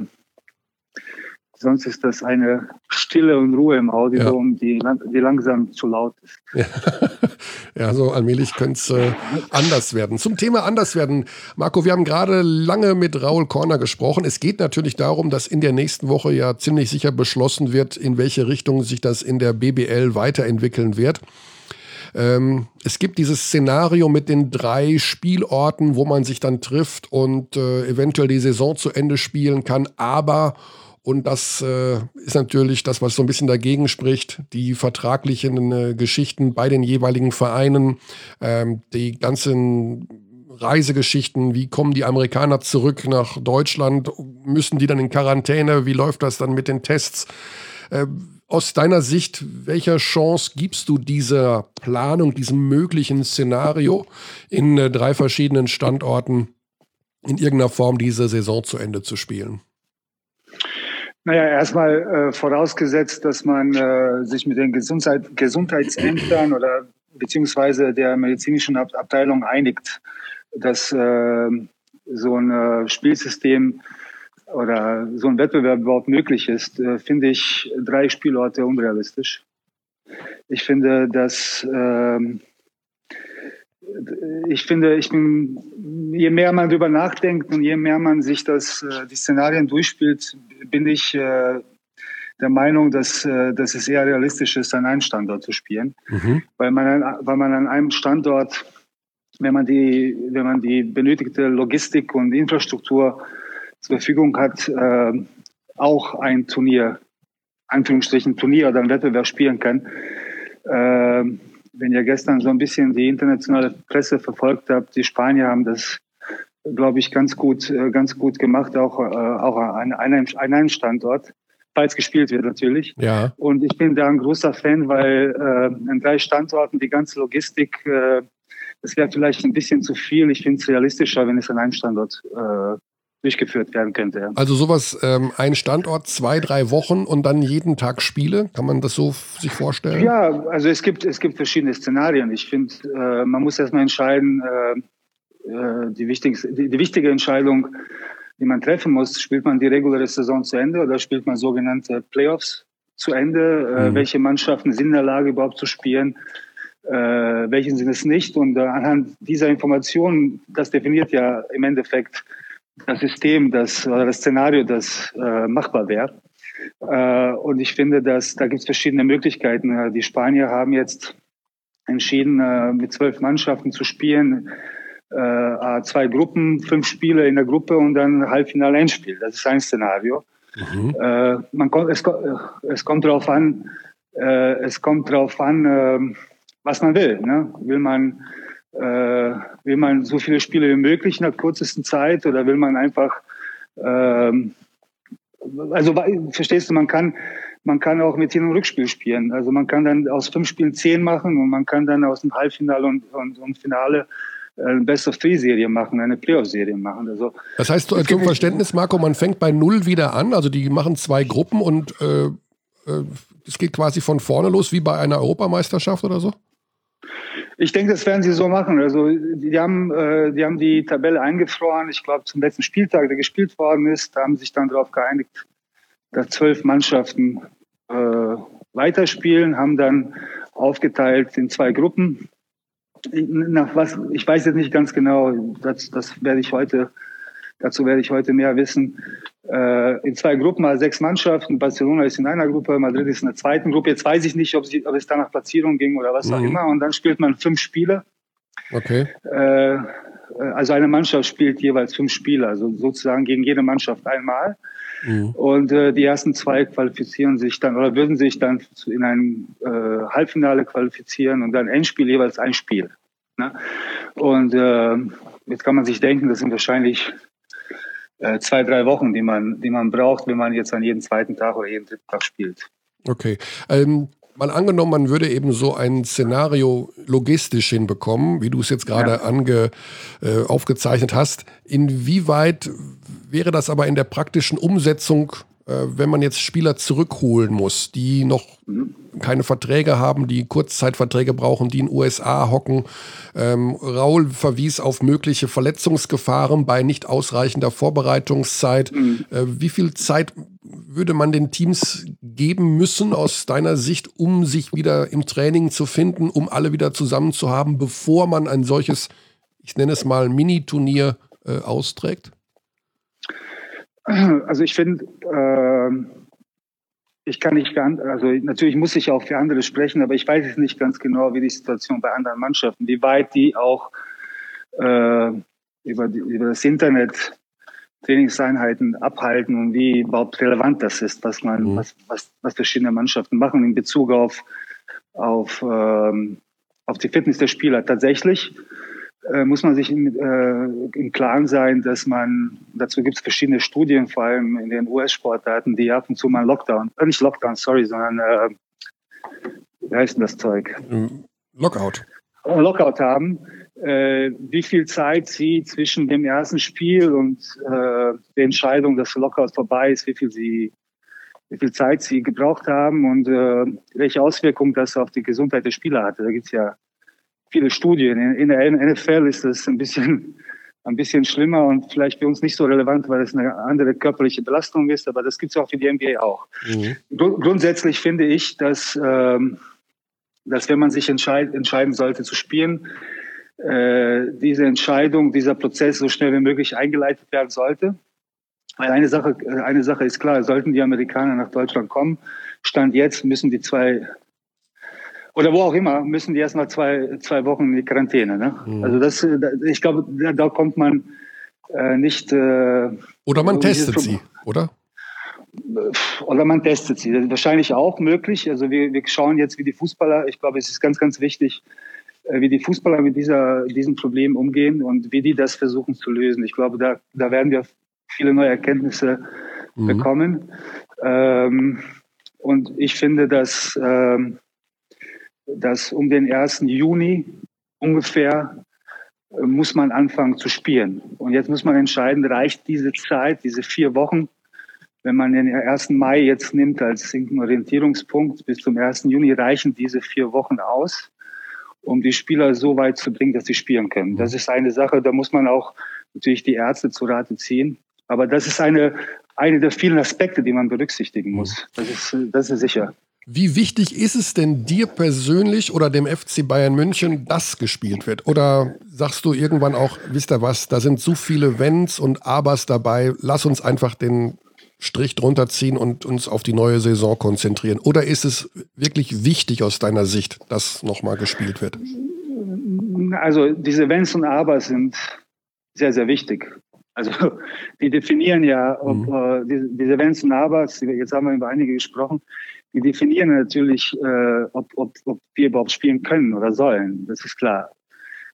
ist das eine Stille und Ruhe im Audiodom, die langsam zu laut ist. Ja, so allmählich könnte es anders werden. Zum Thema anders werden, Marco, wir haben gerade lange mit Raul Korner gesprochen. Es geht natürlich darum, dass in der nächsten Woche ja ziemlich sicher beschlossen wird, in welche Richtung sich das in der BBL weiterentwickeln wird. Es gibt dieses Szenario mit den 3 Spielorten, wo man sich dann trifft und eventuell die Saison zu Ende spielen kann. Aber, und das ist natürlich das, was so ein bisschen dagegen spricht, die vertraglichen Geschichten bei den jeweiligen Vereinen, die ganzen Reisegeschichten, wie kommen die Amerikaner zurück nach Deutschland, müssen die dann in Quarantäne, wie läuft das dann mit den Tests? Aus deiner Sicht, welcher Chance gibst du dieser Planung, diesem möglichen Szenario in 3 verschiedenen Standorten in irgendeiner Form diese Saison zu Ende zu spielen? Naja, erstmal vorausgesetzt, dass man sich mit den Gesundheitsämtern oder beziehungsweise der medizinischen Abteilung einigt, dass so ein Spielsystem oder so ein Wettbewerb überhaupt möglich ist, finde ich 3 Spielorte unrealistisch. Ich finde, je mehr man darüber nachdenkt und je mehr man sich die Szenarien durchspielt, bin ich der Meinung, dass es eher realistisch ist, an einem Standort zu spielen. Weil man an einem Standort, wenn man die benötigte Logistik und Infrastruktur zur Verfügung hat, auch ein Turnier, Anführungsstrichen Turnier oder ein Wettbewerb spielen kann. Wenn ihr gestern so ein bisschen die internationale Presse verfolgt habt, die Spanier haben das, glaube ich, ganz gut gemacht, auch an einem Standort, falls gespielt wird natürlich. Ja. Und ich bin da ein großer Fan, weil an 3 Standorten die ganze Logistik, das wäre vielleicht ein bisschen zu viel. Ich finde es realistischer, wenn es an einem Standort durchgeführt werden könnte. Ja. Also sowas, ein Standort, 2, 3 Wochen und dann jeden Tag Spiele? Kann man das so sich vorstellen? Ja, also es gibt verschiedene Szenarien. Ich finde, man muss erstmal entscheiden, die wichtige Entscheidung, die man treffen muss, spielt man die reguläre Saison zu Ende oder spielt man sogenannte Playoffs zu Ende? Welche Mannschaften sind in der Lage überhaupt zu spielen? Welche sind es nicht? Und anhand dieser Informationen, das definiert ja im Endeffekt das System, oder das Szenario, das machbar wäre. Und ich finde, dass da gibt es verschiedene Möglichkeiten. Die Spanier haben jetzt entschieden, mit 12 Mannschaften zu spielen, 2 Gruppen, 5 Spiele in der Gruppe und dann Halbfinale-Endspiel. Das ist ein Szenario. Es kommt darauf an, was man will. Ne? Will man will man so viele Spiele wie möglich in der kürzesten Zeit oder will man einfach, verstehst du, man kann auch mit Hin- und Rückspiel spielen. Also man kann dann aus 5 Spielen 10 machen und man kann dann aus dem Halbfinale und Finale eine Best-of-3-Serie machen, eine Playoff-Serie machen. Also, das heißt, zum Verständnis, Marco, man fängt bei 0 wieder an, also die machen 2 Gruppen und es geht quasi von vorne los, wie bei einer Europameisterschaft oder so? Ich denke, das werden sie so machen. Also die haben die Tabelle eingefroren. Ich glaube, zum letzten Spieltag, der gespielt worden ist, da haben sich dann darauf geeinigt, dass 12 Mannschaften weiterspielen, haben dann aufgeteilt in 2 Gruppen. Nach was? Ich weiß jetzt nicht ganz genau. Dazu werde ich heute mehr wissen. In 2 Gruppen, also 6 Mannschaften. Barcelona ist in einer Gruppe, Madrid ist in der zweiten Gruppe. Jetzt weiß ich nicht, ob es da nach Platzierung ging oder was auch immer. Und dann spielt man 5 Spiele. Okay. Also eine Mannschaft spielt jeweils 5 Spiele, also sozusagen gegen jede Mannschaft einmal. Und die ersten 2 qualifizieren sich dann oder würden sich dann in ein Halbfinale qualifizieren und dann Endspiel jeweils ein Spiel. Ne? Und jetzt kann man sich denken, das sind wahrscheinlich 2-3 Wochen, die man braucht, wenn man jetzt an jeden zweiten Tag oder jeden dritten Tag spielt. Okay. Mal angenommen, man würde eben so ein Szenario logistisch hinbekommen, wie du es jetzt gerade aufgezeichnet hast. Inwieweit wäre das aber in der praktischen Umsetzung, wenn man jetzt Spieler zurückholen muss, die noch keine Verträge haben, die Kurzzeitverträge brauchen, die in den USA hocken? Raul verwies auf mögliche Verletzungsgefahren bei nicht ausreichender Vorbereitungszeit. Wie viel Zeit würde man den Teams geben müssen aus deiner Sicht, um sich wieder im Training zu finden, um alle wieder zusammen zu haben, bevor man ein solches, ich nenne es mal Mini-Turnier austrägt? Also ich finde, ich kann nicht natürlich muss ich auch für andere sprechen, aber ich weiß es nicht ganz genau, wie die Situation bei anderen Mannschaften, wie weit die auch über das Internet Trainingseinheiten abhalten und wie überhaupt relevant das ist, was verschiedene Mannschaften machen in Bezug auf die Fitness der Spieler. Tatsächlich muss man sich im Klaren sein, dass dazu gibt es verschiedene Studien, vor allem in den US-Sportarten, die ab und zu mal sondern wie heißt denn das Zeug? Lockout haben. Wie viel Zeit sie zwischen dem ersten Spiel und der Entscheidung, dass der Lockout vorbei ist, wie viel Zeit sie gebraucht haben und welche Auswirkungen das auf die Gesundheit der Spieler hatte. Da gibt es ja viele Studien. In der NFL ist das ein bisschen schlimmer und vielleicht für uns nicht so relevant, weil es eine andere körperliche Belastung ist, aber das gibt es auch für die NBA auch. Grundsätzlich finde ich, dass wenn man sich entscheiden sollte zu spielen, diese Entscheidung, dieser Prozess so schnell wie möglich eingeleitet werden sollte. Weil eine Sache ist klar, sollten die Amerikaner nach Deutschland kommen, Stand jetzt müssen die 2 oder wo auch immer, müssen die erst mal 2 Wochen in die Quarantäne. Ne? Also ich glaube, da kommt man nicht... oder man testet sie, oder? Oder man testet sie. Das ist wahrscheinlich auch möglich. Also wir schauen jetzt, wie die Fußballer, ich glaube, es ist ganz, ganz wichtig, wie die Fußballer mit diesem Problem umgehen und wie die das versuchen zu lösen. Ich glaube, da werden wir viele neue Erkenntnisse bekommen. Und ich finde, dass um den 1. Juni ungefähr muss man anfangen zu spielen. Und jetzt muss man entscheiden, reicht diese Zeit, diese 4 Wochen, wenn man den 1. Mai jetzt nimmt als Orientierungspunkt bis zum 1. Juni, reichen diese 4 Wochen aus, um die Spieler so weit zu bringen, dass sie spielen können. Das ist eine Sache, da muss man auch natürlich die Ärzte zu Rate ziehen. Aber das ist eine der vielen Aspekte, die man berücksichtigen muss. Das ist sicher. Wie wichtig ist es denn dir persönlich oder dem FC Bayern München, dass gespielt wird? Oder sagst du irgendwann auch, wisst ihr was, da sind so viele Wenns und Abers dabei, lass uns einfach den Strich drunter ziehen und uns auf die neue Saison konzentrieren? Oder ist es wirklich wichtig aus deiner Sicht, dass nochmal gespielt wird? Also diese Wenns und Abers sind sehr, sehr wichtig. Also die definieren ja, ob diese Wenns und Abers, jetzt haben wir über einige gesprochen, die definieren natürlich, ob wir überhaupt spielen können oder sollen. Das ist klar.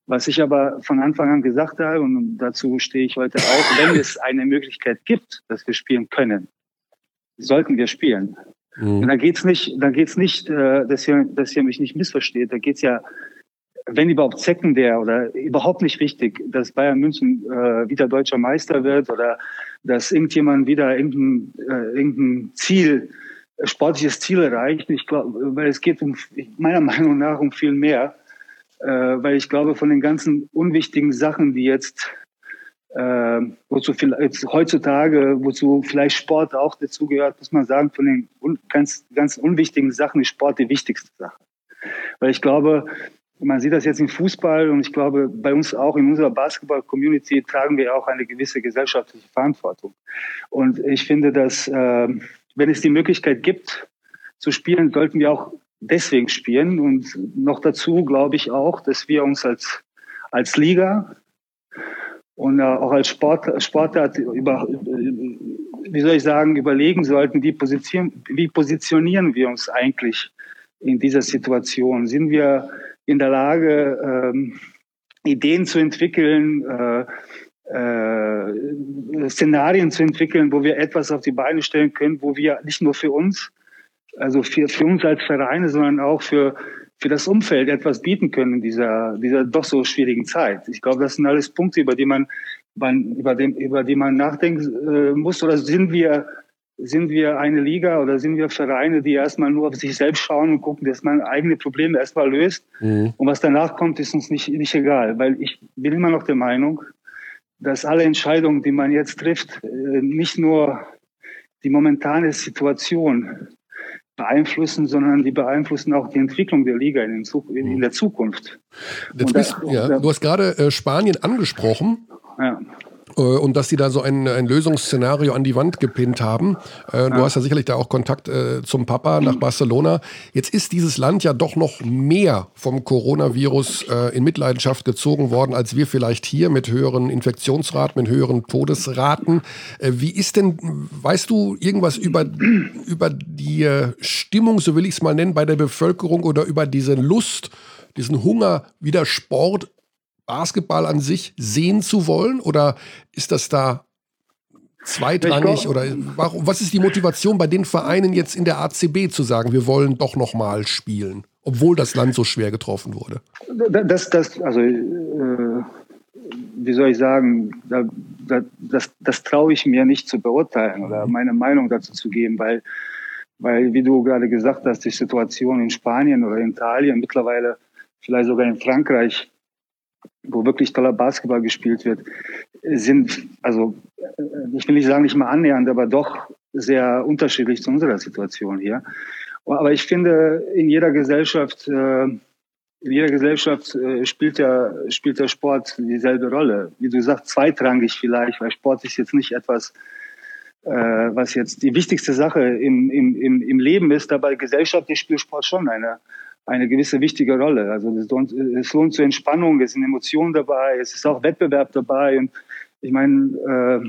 Was ich aber von Anfang an gesagt habe, und dazu stehe ich heute auch, wenn es eine Möglichkeit gibt, dass wir spielen können, sollten wir spielen. Und da geht's nicht, dass ihr mich nicht missversteht. Da geht's ja, wenn überhaupt sekundär oder überhaupt nicht wichtig, dass Bayern München wieder deutscher Meister wird oder dass irgendjemand wieder irgendein Ziel, sportliches Ziel erreicht. Ich glaube, weil es geht meiner Meinung nach um viel mehr. Weil ich glaube, von den ganzen unwichtigen Sachen, die jetzt, wozu vielleicht Sport auch dazugehört, muss man sagen, von den ganz unwichtigen Sachen ist Sport die wichtigste Sache. Weil ich glaube, man sieht das jetzt im Fußball und ich glaube, bei uns auch in unserer Basketball-Community tragen wir auch eine gewisse gesellschaftliche Verantwortung. Und ich finde, dass, wenn es die Möglichkeit gibt, zu spielen, sollten wir auch deswegen spielen. Und noch dazu glaube ich auch, dass wir uns als Liga und auch als Sportart überlegen sollten, wie positionieren wir uns eigentlich in dieser Situation? Sind wir in der Lage, Ideen zu entwickeln, Szenarien zu entwickeln, wo wir etwas auf die Beine stellen können, wo wir nicht nur für uns, also für uns als Vereine, sondern auch für das Umfeld etwas bieten können in dieser doch so schwierigen Zeit. Ich glaube, das sind alles Punkte, über die man nachdenken muss. Oder sind wir eine Liga oder sind wir Vereine, die erstmal nur auf sich selbst schauen und gucken, dass man eigene Probleme erstmal löst? Und was danach kommt, ist uns nicht egal. Weil ich bin immer noch der Meinung, dass alle Entscheidungen, die man jetzt trifft, nicht nur die momentane Situation beeinflussen, sondern die beeinflussen auch die Entwicklung der Liga in der Zukunft. Du hast gerade Spanien angesprochen. Ja. Und dass die da so ein Lösungsszenario an die Wand gepinnt haben. Du hast ja sicherlich da auch Kontakt zum Papa nach Barcelona. Jetzt ist dieses Land ja doch noch mehr vom Coronavirus in Mitleidenschaft gezogen worden, als wir vielleicht hier mit höheren Infektionsraten, mit höheren Todesraten. Wie ist denn, weißt du irgendwas über die Stimmung, so will ich es mal nennen, bei der Bevölkerung oder über diese Lust, diesen Hunger, wieder Sport, Basketball an sich sehen zu wollen? Oder ist das da zweitrangig? Oder was ist die Motivation bei den Vereinen jetzt in der ACB zu sagen, wir wollen doch noch mal spielen, obwohl das Land so schwer getroffen wurde? Wie soll ich sagen, das traue ich mir nicht zu beurteilen oder meine Meinung dazu zu geben, weil, wie du gerade gesagt hast, die Situation in Spanien oder in Italien, mittlerweile vielleicht sogar in Frankreich, wo wirklich toller Basketball gespielt wird, sind, also ich will nicht sagen, nicht mal annähernd, aber doch sehr unterschiedlich zu unserer Situation hier. Aber ich finde, in jeder Gesellschaft spielt der Sport dieselbe Rolle. Wie du sagst, zweitrangig vielleicht, weil Sport ist jetzt nicht etwas, was jetzt die wichtigste Sache im Leben ist, aber gesellschaftlich spielt Sport schon eine gewisse wichtige Rolle. Also es lohnt zur Entspannung, es sind Emotionen dabei, es ist auch Wettbewerb dabei. Und ich meine,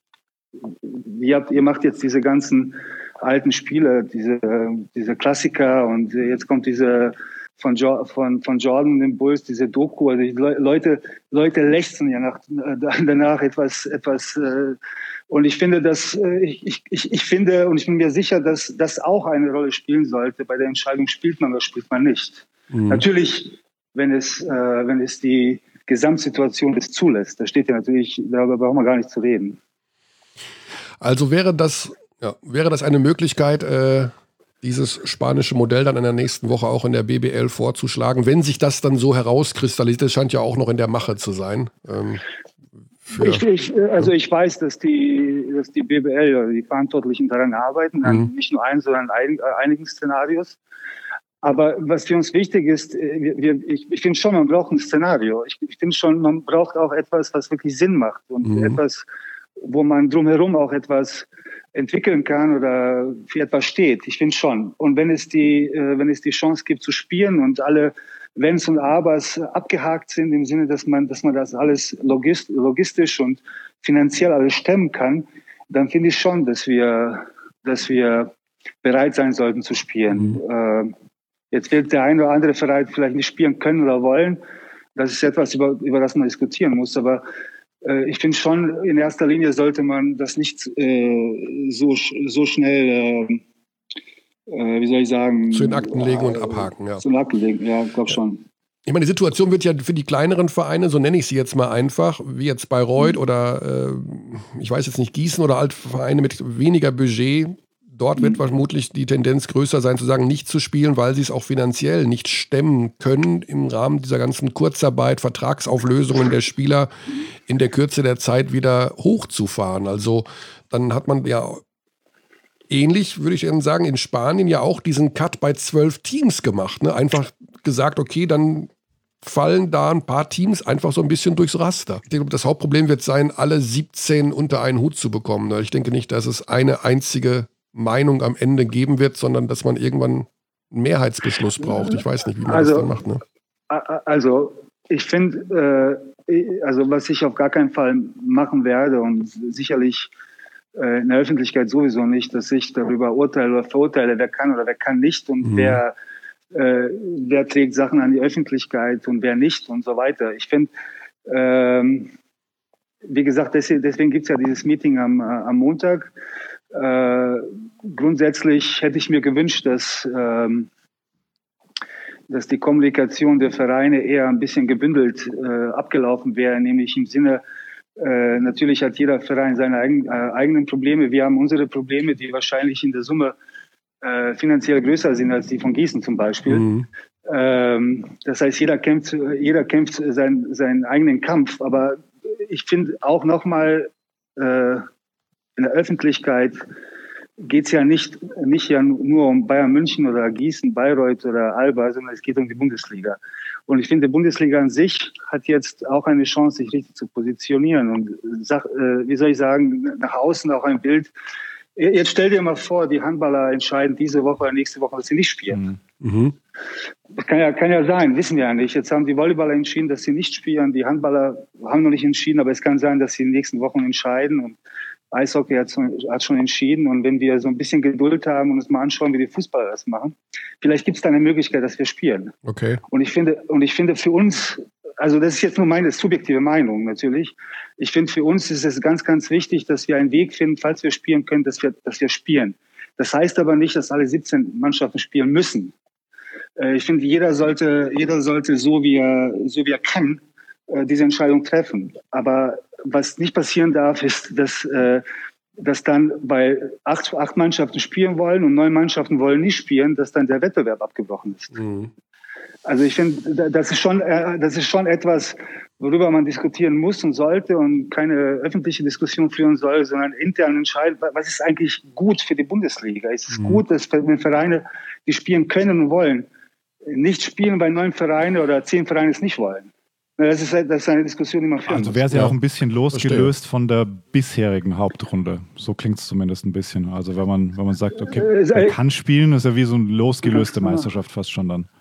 ihr macht jetzt diese ganzen alten Spiele, diese Klassiker und jetzt kommt diese von Jordan, dem Bulls, diese Doku. Also die Leute lechzen ja danach etwas und ich finde, ich finde und ich bin mir sicher, dass das auch eine Rolle spielen sollte bei der Entscheidung, spielt man oder spielt man nicht. Natürlich, wenn es die Gesamtsituation es zulässt. Da steht ja natürlich, darüber brauchen wir gar nicht zu reden. Also wäre das eine Möglichkeit, dieses spanische Modell dann in der nächsten Woche auch in der BBL vorzuschlagen, wenn sich das dann so herauskristallisiert, das scheint ja auch noch in der Mache zu sein. Ich weiß, dass die BBL oder die Verantwortlichen daran arbeiten, nicht nur einen, sondern einigen Szenarios. Aber was für uns wichtig ist, ich finde schon, man braucht ein Szenario. Ich finde schon, man braucht auch etwas, was wirklich Sinn macht und etwas, wo man drumherum auch etwas entwickeln kann oder für etwas steht. Ich finde schon. Und wenn es die Chance gibt zu spielen und alle Wenns und Abers abgehakt sind im Sinne, dass man das alles logistisch und finanziell alles stemmen kann, dann finde ich schon, dass wir bereit sein sollten zu spielen. Jetzt wird der eine oder andere vielleicht nicht spielen können oder wollen. Das ist etwas, über das man diskutieren muss. Aber ich finde schon, in erster Linie sollte man das nicht so schnell, wie soll ich sagen, zu den Akten legen und abhaken. Ja. Zu den Akten legen, ja, ich glaube schon. Ich meine, die Situation wird ja für die kleineren Vereine, so nenne ich sie jetzt mal einfach, wie jetzt Bayreuth oder ich weiß jetzt nicht, Gießen oder alte Vereine mit weniger Budget. Dort wird vermutlich die Tendenz größer sein, zu sagen, nicht zu spielen, weil sie es auch finanziell nicht stemmen können, im Rahmen dieser ganzen Kurzarbeit, Vertragsauflösungen der Spieler in der Kürze der Zeit wieder hochzufahren. Also dann hat man ja ähnlich, würde ich sagen, in Spanien ja auch diesen Cut bei 12 Teams gemacht. Ne? Einfach gesagt, okay, dann fallen da ein paar Teams einfach so ein bisschen durchs Raster. Ich denke, das Hauptproblem wird sein, alle 17 unter einen Hut zu bekommen. Ich denke nicht, dass es eine einzige Meinung am Ende geben wird, sondern dass man irgendwann einen Mehrheitsbeschluss braucht. Ich weiß nicht, wie man das dann macht. Ne? Also ich finde, was ich auf gar keinen Fall machen werde und sicherlich in der Öffentlichkeit sowieso nicht, dass ich darüber urteile oder verurteile, wer kann oder wer kann nicht und wer trägt Sachen an die Öffentlichkeit und wer nicht und so weiter. Ich finde, wie gesagt, deswegen gibt es ja dieses Meeting am Montag. Grundsätzlich hätte ich mir gewünscht, dass die Kommunikation der Vereine eher ein bisschen gebündelt abgelaufen wäre, nämlich im Sinne, natürlich hat jeder Verein seine eigenen Probleme. Wir haben unsere Probleme, die wahrscheinlich in der Summe finanziell größer sind als die von Gießen zum Beispiel. Das heißt, jeder kämpft seinen eigenen Kampf. Aber ich finde auch nochmal, in der Öffentlichkeit geht es ja nicht nur um Bayern München oder Gießen, Bayreuth oder Alba, sondern es geht um die Bundesliga. Und ich finde, die Bundesliga an sich hat jetzt auch eine Chance, sich richtig zu positionieren und, wie soll ich sagen, nach außen auch ein Bild. Jetzt stell dir mal vor, die Handballer entscheiden diese Woche oder nächste Woche, dass sie nicht spielen. Das kann ja sein, wissen wir ja nicht. Jetzt haben die Volleyballer entschieden, dass sie nicht spielen. Die Handballer haben noch nicht entschieden, aber es kann sein, dass sie in den nächsten Wochen entscheiden. Und Eishockey hat schon entschieden. Und wenn wir so ein bisschen Geduld haben und uns mal anschauen, wie die Fußballer das machen, vielleicht gibt es da eine Möglichkeit, dass wir spielen. Okay. Und ich finde für uns, also das ist jetzt nur meine subjektive Meinung natürlich, ich finde für uns ist es ganz, ganz wichtig, dass wir einen Weg finden, falls wir spielen können, dass wir spielen. Das heißt aber nicht, dass alle 17 Mannschaften spielen müssen. Ich finde, jeder sollte so wie er kann, diese Entscheidung treffen. Aber was nicht passieren darf, ist, dass dann bei 8 Mannschaften spielen wollen und 9 Mannschaften wollen nicht spielen, dass dann der Wettbewerb abgebrochen ist. Also ich finde, das ist schon etwas, worüber man diskutieren muss und sollte und keine öffentliche Diskussion führen soll, sondern intern entscheiden, was ist eigentlich gut für die Bundesliga? Ist es gut, dass wenn Vereine, die spielen können und wollen, nicht spielen, weil 9 Vereine oder 10 Vereine es nicht wollen? Das ist eine Diskussion, die man führen muss. Also wäre es ja auch ein bisschen losgelöst von der bisherigen Hauptrunde. So klingt es zumindest ein bisschen. Also wenn man sagt, okay, er kann spielen, ist ja wie so eine losgelöste Meisterschaft fast schon dann.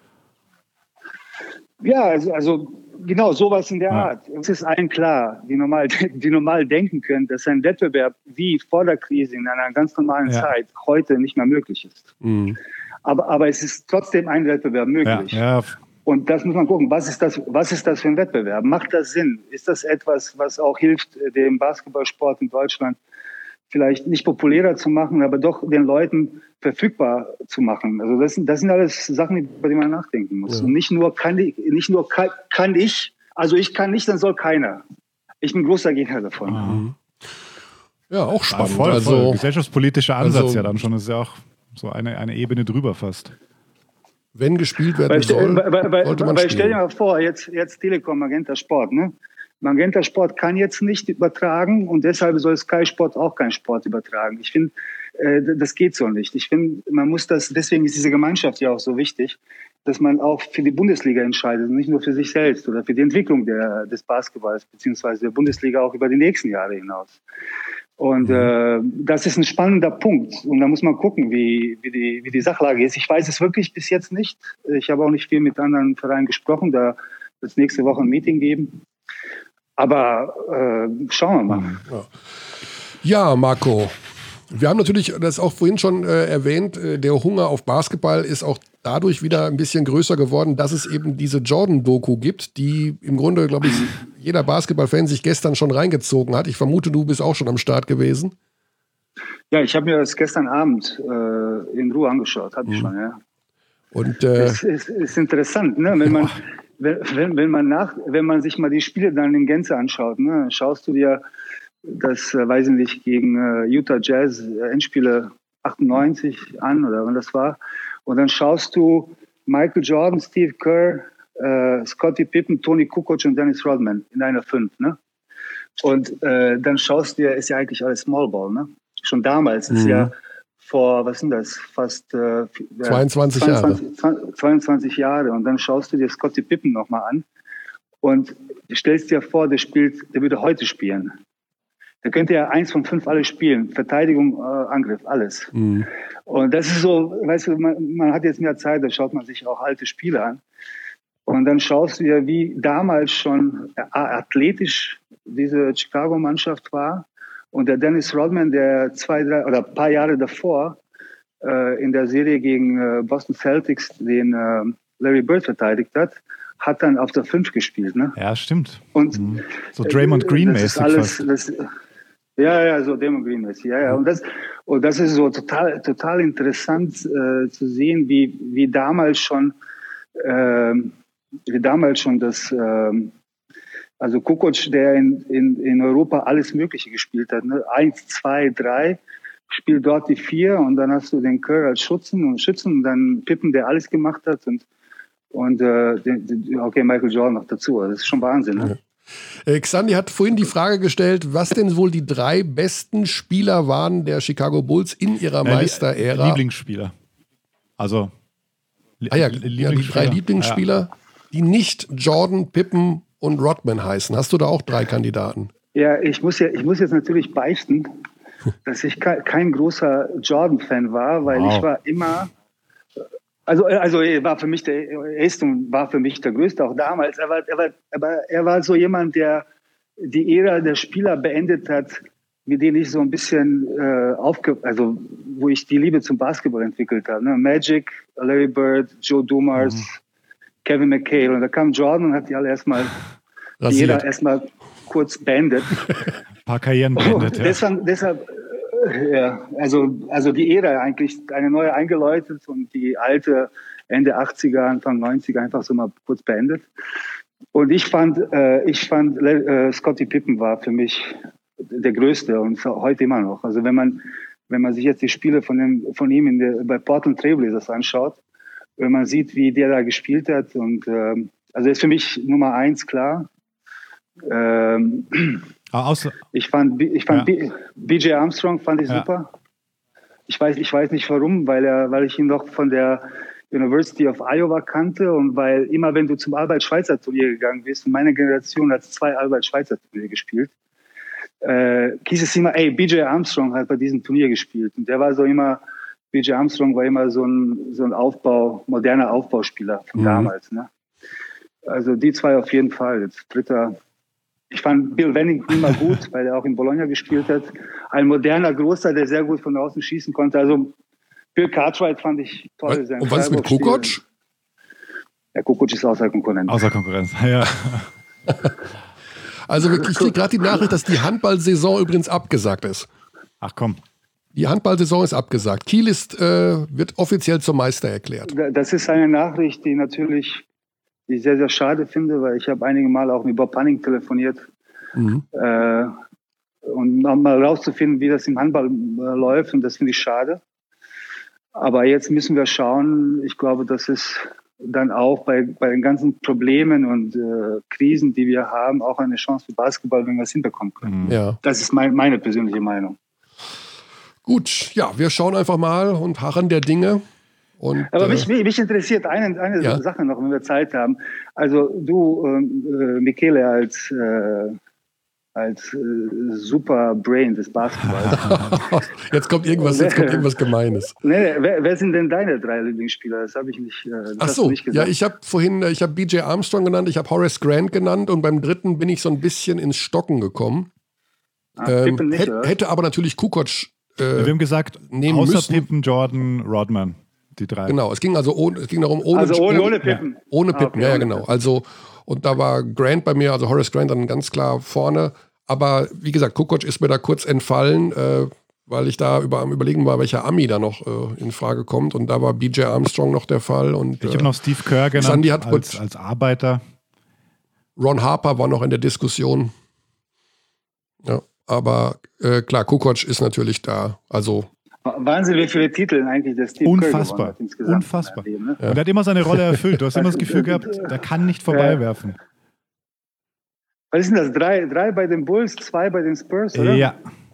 Ja, also genau, sowas in der Art. Es ist allen klar, die normal denken können, dass ein Wettbewerb wie vor der Krise in einer ganz normalen Zeit heute nicht mehr möglich ist. Aber es ist trotzdem ein Wettbewerb möglich. Ja. Und das muss man gucken, was ist das für ein Wettbewerb? Macht das Sinn? Ist das etwas, was auch hilft, dem Basketballsport in Deutschland vielleicht nicht populärer zu machen, aber doch den Leuten verfügbar zu machen? Also das sind alles Sachen, über die man nachdenken muss. Ja. Und nicht nur kann ich, also ich kann nicht, dann soll keiner. Ich bin großer Gegner davon. Ja, auch spannend. Voll. Gesellschaftspolitischer Ansatz ja dann schon. Das ist ja auch so eine Ebene drüber fast. Wenn gespielt werden soll, sollte man spielen. Stell dir mal vor, jetzt Telekom, Magenta Sport, ne? Magenta Sport kann jetzt nicht übertragen und deshalb soll Sky Sport auch keinen Sport übertragen. Ich finde, das geht so nicht. Ich finde, man muss deswegen ist diese Gemeinschaft ja auch so wichtig, dass man auch für die Bundesliga entscheidet und nicht nur für sich selbst oder für die Entwicklung des Basketballs beziehungsweise der Bundesliga auch über die nächsten Jahre hinaus. Und das ist ein spannender Punkt. Und da muss man gucken, wie die Sachlage ist. Ich weiß es wirklich bis jetzt nicht. Ich habe auch nicht viel mit anderen Vereinen gesprochen. Da wird es nächste Woche ein Meeting geben. Aber schauen wir mal. Ja, Marco. Wir haben natürlich das auch vorhin schon erwähnt. Der Hunger auf Basketball ist auch dadurch wieder ein bisschen größer geworden, dass es eben diese Jordan-Doku gibt, die im Grunde, glaube ich, jeder Basketball-Fan sich gestern schon reingezogen hat. Ich vermute, du bist auch schon am Start gewesen. Ja, ich habe mir das gestern Abend in Ruhe angeschaut, habe ich schon, ja. Und es ist interessant, ne? Wenn man sich mal die Spiele dann in Gänze anschaut, ne? Schaust du dir das, weiß ich nicht, gegen Utah Jazz Endspiele 98 an oder wann das war, und dann schaust du Michael Jordan, Steve Kerr, Scottie Pippen, Tony Kukoc und Dennis Rodman in einer 5, ne? Und dann schaust du dir, ist ja eigentlich alles Smallball, ne? Schon damals ist ja vor, was sind das, fast 22 Jahre. Und dann schaust du dir Scottie Pippen nochmal an und stellst dir vor, der würde heute spielen. Der könnte ja 1 von 5 alle spielen. Verteidigung, Angriff, alles. Und das ist so, weißt du, man hat jetzt mehr Zeit, da schaut man sich auch alte Spiele an. Und dann schaust du dir, wie damals schon athletisch diese Chicago-Mannschaft war. Und der Dennis Rodman, der ein paar Jahre davor in der Serie gegen Boston Celtics den Larry Bird verteidigt hat dann auf der 5 gespielt. Ne? Ja, stimmt. Und so Draymond Green-mäßig. Ja, so Draymond Green-mäßig. Ja. Und das ist so total interessant zu sehen, wie damals schon das also Kukoc, der in Europa alles Mögliche gespielt hat. Ne? 1, 2, 3, spielt dort die 4 und dann hast du den Kerr als Schützen und dann Pippen, der alles gemacht hat und okay, Michael Jordan noch dazu. Das ist schon Wahnsinn. Ne? Xandi hat vorhin die Frage gestellt, was denn wohl die 3 besten Spieler waren der Chicago Bulls in ihrer Meisterära. Lieblingsspieler. Also die 3 Lieblingsspieler, die nicht Jordan, Pippen und Rodman heißen. Hast du da auch 3 Kandidaten? Ja, ich muss jetzt natürlich beichten, dass ich kein großer Jordan-Fan war, weil ich war immer, also war für mich der Erste und war für mich der Größte auch damals. Aber er war so jemand, der die Ära der Spieler beendet hat, mit denen ich so ein bisschen wo ich die Liebe zum Basketball entwickelt habe. Ne? Magic, Larry Bird, Joe Dumars, Kevin McHale. Und da kam Jordan und hat die alle erstmal kurz beendet. Ein paar Karrieren beendet, ja. Deshalb ja, also die Ära eigentlich eine neue eingeläutet und die alte Ende 80er, Anfang 90er einfach so mal kurz beendet. Und ich fand Scottie Pippen war für mich der Größte und heute immer noch. Also wenn man sich jetzt die Spiele von ihm bei Portland Trailblazers anschaut, wenn man sieht, wie der da gespielt hat und also ist für mich Nummer 1 klar. Ich fand BJ Armstrong fand ich super. Ich weiß nicht warum, weil ich ihn noch von der University of Iowa kannte und weil immer, wenn du zum Albert-Schweitzer-Turnier gegangen bist, und meine Generation hat 2 Albert-Schweitzer-Turniere gespielt, hieß es immer, BJ Armstrong hat bei diesem Turnier gespielt. Und BJ Armstrong war immer so ein moderner Aufbauspieler von damals. Ne? Also die 2 auf jeden Fall. Jetzt dritter. Ich fand Bill Wennington immer gut, weil er auch in Bologna gespielt hat. Ein moderner Großer, der sehr gut von außen schießen konnte. Also Bill Cartwright fand ich toll. Und was ist mit Kukoc? Ja, Kukoc ist außer Konkurrenz. Außer Konkurrenz, ja. Also ich kriege gerade die Nachricht, dass die Handballsaison übrigens abgesagt ist. Ach komm. Die Handballsaison ist abgesagt. Kiel wird offiziell zum Meister erklärt. Das ist eine Nachricht, die ich sehr, sehr schade finde, weil ich habe einige Mal auch mit Bob Hanning telefoniert, um mal rauszufinden, wie das im Handball läuft, und das finde ich schade. Aber jetzt müssen wir schauen. Ich glaube, dass es dann auch bei den ganzen Problemen und Krisen, die wir haben, auch eine Chance für Basketball, wenn wir es hinbekommen können. Ja. Das ist meine persönliche Meinung. Gut, ja, wir schauen einfach mal und harren der Dinge. Aber mich interessiert eine Sache noch, wenn wir Zeit haben. Also du, Michele, als super Brain des Basketballs. Jetzt kommt irgendwas Gemeines. Nee, wer sind denn deine 3 Lieblingsspieler? Das habe ich nicht. Ach so, ja, ich habe BJ Armstrong genannt, ich habe Horace Grant genannt und beim 3. bin ich so ein bisschen ins Stocken gekommen. Hätte aber natürlich Kukoc wir haben gesagt, außer Pippen, Jordan, Rodman. die 3. Genau, es ging darum, ohne Pippen. Ja, ohne Pippen, ja, genau. Also, und da war Grant bei mir, also Horace Grant dann ganz klar vorne. Aber wie gesagt, Kukoc ist mir da kurz entfallen, weil ich da am Überlegen war, welcher Ami da noch in Frage kommt. Und da war BJ Armstrong noch der Fall. Und, ich habe noch Steve Kerr genannt als Arbeiter. Ron Harper war noch in der Diskussion. Ja, aber klar, Kukoc ist natürlich da. Also Wahnsinn, wie viele Titel eigentlich der Steve Unfassbar. Kerr insgesamt. Unfassbar. Leben, ne? Und er hat immer seine Rolle erfüllt. Du hast immer das Gefühl gehabt, der kann nicht vorbeiwerfen. Was ist denn das? 3 bei den Bulls, 2 bei den Spurs, oder? Ja.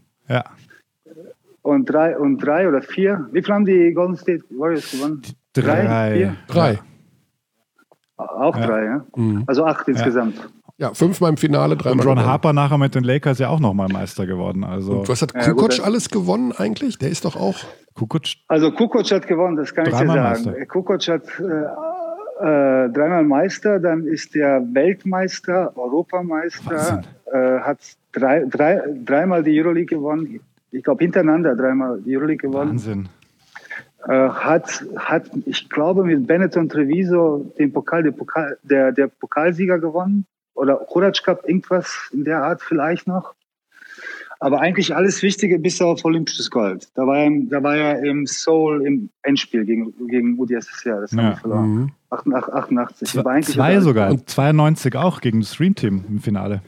Und 3 oder 4? Wie viel haben die Golden State Warriors gewonnen? 3. 3. Auch 3, ja? Also 8 insgesamt. Ja, 5-mal im Finale, 3-mal. Und Ron Harper nachher mit den Lakers ja auch nochmal Meister geworden. Also. Und was hat Kukoc alles gewonnen eigentlich? Der ist doch auch... Also Kukoc hat gewonnen, das kann ich dir sagen. Meister. Kukoc hat 3-mal Meister, dann ist er Weltmeister, Europameister, hat dreimal die Euroleague gewonnen. Ich glaube hintereinander 3-mal die Euroleague gewonnen. Wahnsinn. Hat, ich glaube, mit Benetton Treviso den der Pokalsieger gewonnen. Oder Horace Cup, irgendwas in der Art vielleicht noch. Aber eigentlich alles Wichtige bis auf olympisches Gold. Da war er im Seoul im Endspiel gegen UdSSR. Das haben wir verloren. 88. Aber eigentlich 2 sogar. Und 92 auch gegen das Dream Team im Finale.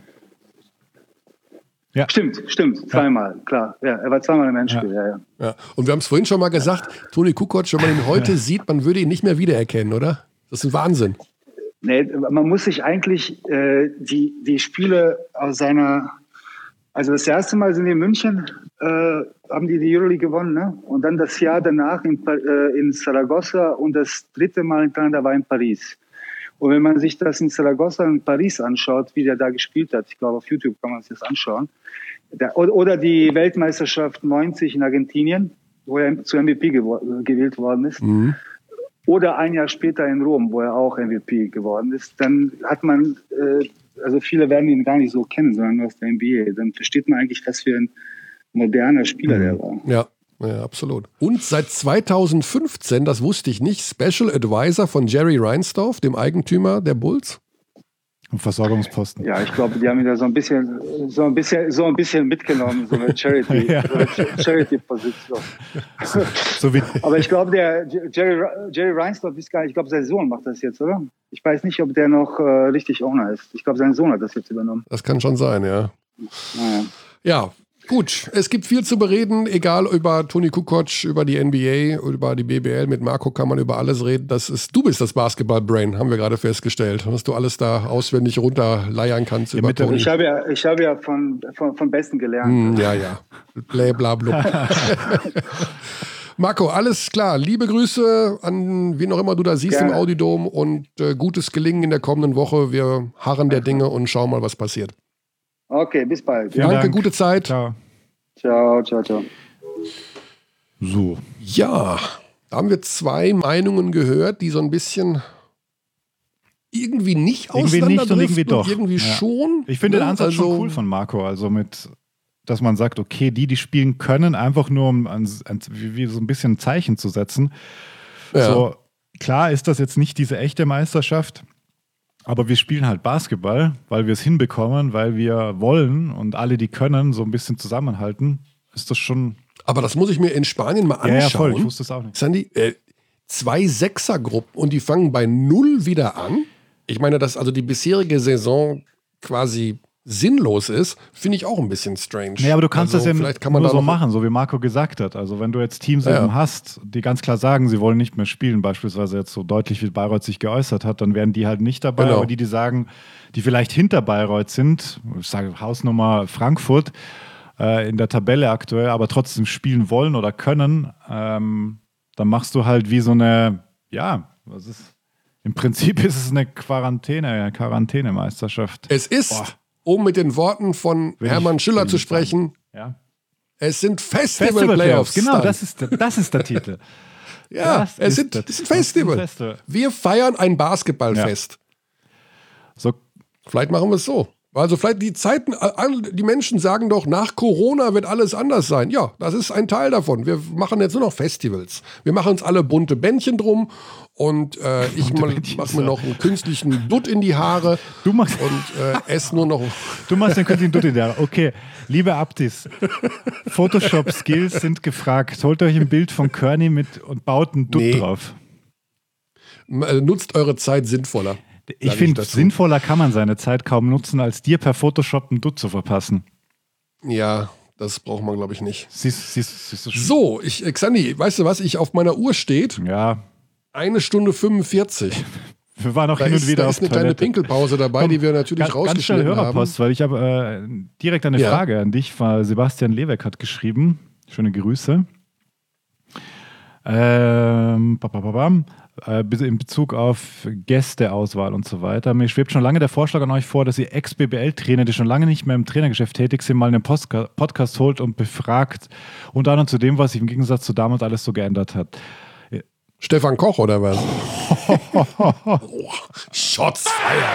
Ja. Stimmt. Zweimal, klar. Ja, er war zweimal im Endspiel. Ja. Und wir haben es vorhin schon mal gesagt, Toni Kukoc, wenn man ihn heute sieht, man würde ihn nicht mehr wiedererkennen, oder? Das ist ein Wahnsinn. Nee, man muss sich eigentlich die Spiele aus seiner... Also das erste Mal sind die in München, haben die Euroleague gewonnen, ne? Und dann das Jahr danach in Saragossa und das 3. Mal hintereinander war in Paris. Und wenn man sich das in Saragossa und Paris anschaut, wie der da gespielt hat, ich glaube auf YouTube kann man sich das anschauen, oder die Weltmeisterschaft 90 in Argentinien, wo er zu MVP gewählt worden ist, oder ein Jahr später in Rom, wo er auch MVP geworden ist, dann hat man, also viele werden ihn gar nicht so kennen, sondern nur aus der NBA. Dann versteht man eigentlich, was für ein moderner Spieler der war. Ja, absolut. Und seit 2015, das wusste ich nicht, Special Advisor von Jerry Reinsdorf, dem Eigentümer der Bulls. Und Versorgungsposten. Ja, ich glaube, die haben ihn da so ein bisschen mitgenommen, so eine Charity-Position. Aber ich glaube, der Jerry Reinsdorf ist gar nicht, ich glaube, sein Sohn macht das jetzt, oder? Ich weiß nicht, ob der noch richtig Owner ist. Ich glaube, sein Sohn hat das jetzt übernommen. Das kann schon sein, ja. Naja. Ja, gut. Es gibt viel zu bereden, egal über Toni Kukoc, über die NBA, über die BBL. Mit Marco kann man über alles reden. Du bist das Basketball-Brain, haben wir gerade festgestellt. Was du alles da auswendig runterleiern kannst über Toni. Ich habe ja von Besten gelernt. Ja. Blablabla. Marco, alles klar. Liebe Grüße an wen auch immer du da siehst im Audidom und gutes Gelingen in der kommenden Woche. Wir harren der Dinge und schauen mal, was passiert. Okay, bis bald. Danke, gute Zeit. Ciao. So. Ja, da haben wir 2 Meinungen gehört, die so ein bisschen irgendwie nicht auseinanderdriften. Irgendwie nicht und irgendwie doch. Irgendwie schon. Ich finde den Ansatz schon cool von Marco. Also dass man sagt, okay, die spielen können, einfach nur um wie so ein bisschen ein Zeichen zu setzen. Ja. So, klar ist das jetzt nicht diese echte Meisterschaft, aber wir spielen halt Basketball, weil wir es hinbekommen, weil wir wollen und alle, die können, so ein bisschen zusammenhalten. Ist das schon... Aber das muss ich mir in Spanien mal anschauen. Ja, voll, ich wusste es auch nicht. Sandy, 2 Sechsergruppen und die fangen bei 0 wieder an. Ich meine, dass also die bisherige Saison quasi sinnlos ist, finde ich auch ein bisschen strange. Ja, aber du kannst das ja nur so machen, so wie Marco gesagt hat. Also wenn du jetzt Teams eben hast, die ganz klar sagen, sie wollen nicht mehr spielen, beispielsweise jetzt so deutlich wie Bayreuth sich geäußert hat, dann wären die halt nicht dabei. Genau. Aber die sagen, die vielleicht hinter Bayreuth sind, ich sage Hausnummer Frankfurt, in der Tabelle aktuell, aber trotzdem spielen wollen oder können, dann machst du halt wie so eine, im Prinzip ist es eine Quarantänemeisterschaft. Es ist, um mit den Worten von Hermann Schiller zu sprechen, es sind Festival-Playoffs. Genau, das ist der Titel. Ja, es sind Festival. Wir feiern ein Basketballfest. Ja. So. Vielleicht machen wir es so. Also vielleicht die Menschen sagen doch, nach Corona wird alles anders sein. Ja, das ist ein Teil davon. Wir machen jetzt nur noch Festivals. Wir machen uns alle bunte Bändchen drum und ich mache mir noch einen künstlichen Dutt in die Haare und esse nur noch... Du machst den künstlichen Dutt in die Haare. Okay, liebe Abdis, Photoshop-Skills sind gefragt. Holt euch ein Bild von Kearney und baut einen Dutt drauf. Nutzt eure Zeit sinnvoller. Ich finde, sinnvoller kann man seine Zeit kaum nutzen, als dir per Photoshop ein Dutt zu verpassen. Ja, das braucht man, glaube ich, nicht. Siehst du schon? So, Xandi, weißt du, was ich auf meiner Uhr steht? Ja. 1 Stunde 45. Wir waren auch hin und wieder auf Toilette. Da ist eine kleine Pinkelpause dabei, die wir natürlich rausgeschnitten haben. Ganz schnell Hörerpost, weil ich habe direkt eine Frage an dich. Sebastian Leweck hat geschrieben. Schöne Grüße. In Bezug auf Gästeauswahl und so weiter. Mir schwebt schon lange der Vorschlag an euch vor, dass ihr Ex-BBL-Trainer, die schon lange nicht mehr im Trainergeschäft tätig sind, mal einen Podcast holt und befragt. Unter anderem zu dem, was sich im Gegensatz zu damals alles so geändert hat. Stefan Koch oder was? Shots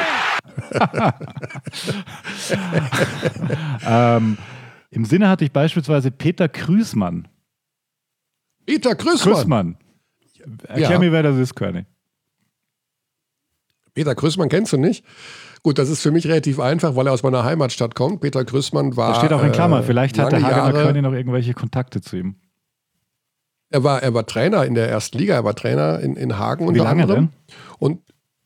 fired! Im Sinne hatte ich beispielsweise Peter Krüßmann. Peter Krüßmann? Erklär mir, wer das ist, Körny. Peter Krüßmann kennst du nicht? Gut, das ist für mich relativ einfach, weil er aus meiner Heimatstadt kommt. Peter Krüßmann war. Da steht auch in Klammer. Vielleicht hat der Hagener Körny noch irgendwelche Kontakte zu ihm. Er war Trainer in der ersten Liga. Er war Trainer in Hagen unter Wie lange anderem. Denn? Und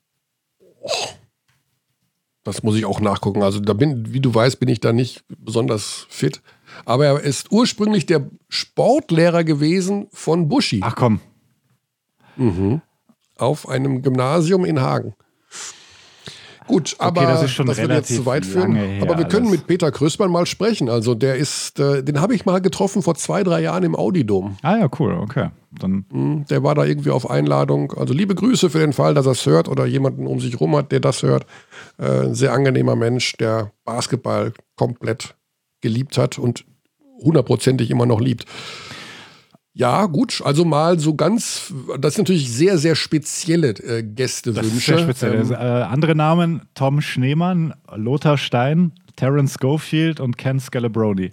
das muss ich auch nachgucken. Also wie du weißt, bin ich da nicht besonders fit. Aber er ist ursprünglich der Sportlehrer gewesen von Buschi. Ach komm. Mhm. Auf einem Gymnasium in Hagen. Gut, aber das ist schon das wird jetzt zu weit führen. Aber wir können mit Peter Krüßmann mal sprechen. Also der ist, den habe ich mal getroffen vor 2-3 Jahren im Audi-Dom. Ah ja, cool, okay. Dann der war da irgendwie auf Einladung. Also liebe Grüße für den Fall, dass er es hört oder jemanden um sich rum hat, der das hört. Sehr angenehmer Mensch, der Basketball komplett geliebt hat und 100%ig immer noch liebt. Ja, gut, also mal so ganz, das sind natürlich sehr, sehr spezielle Gästewünsche. Das ist sehr speziell. Andere Namen, Tom Schneemann, Lothar Stein, Terence Schofield und Ken Scalabroni.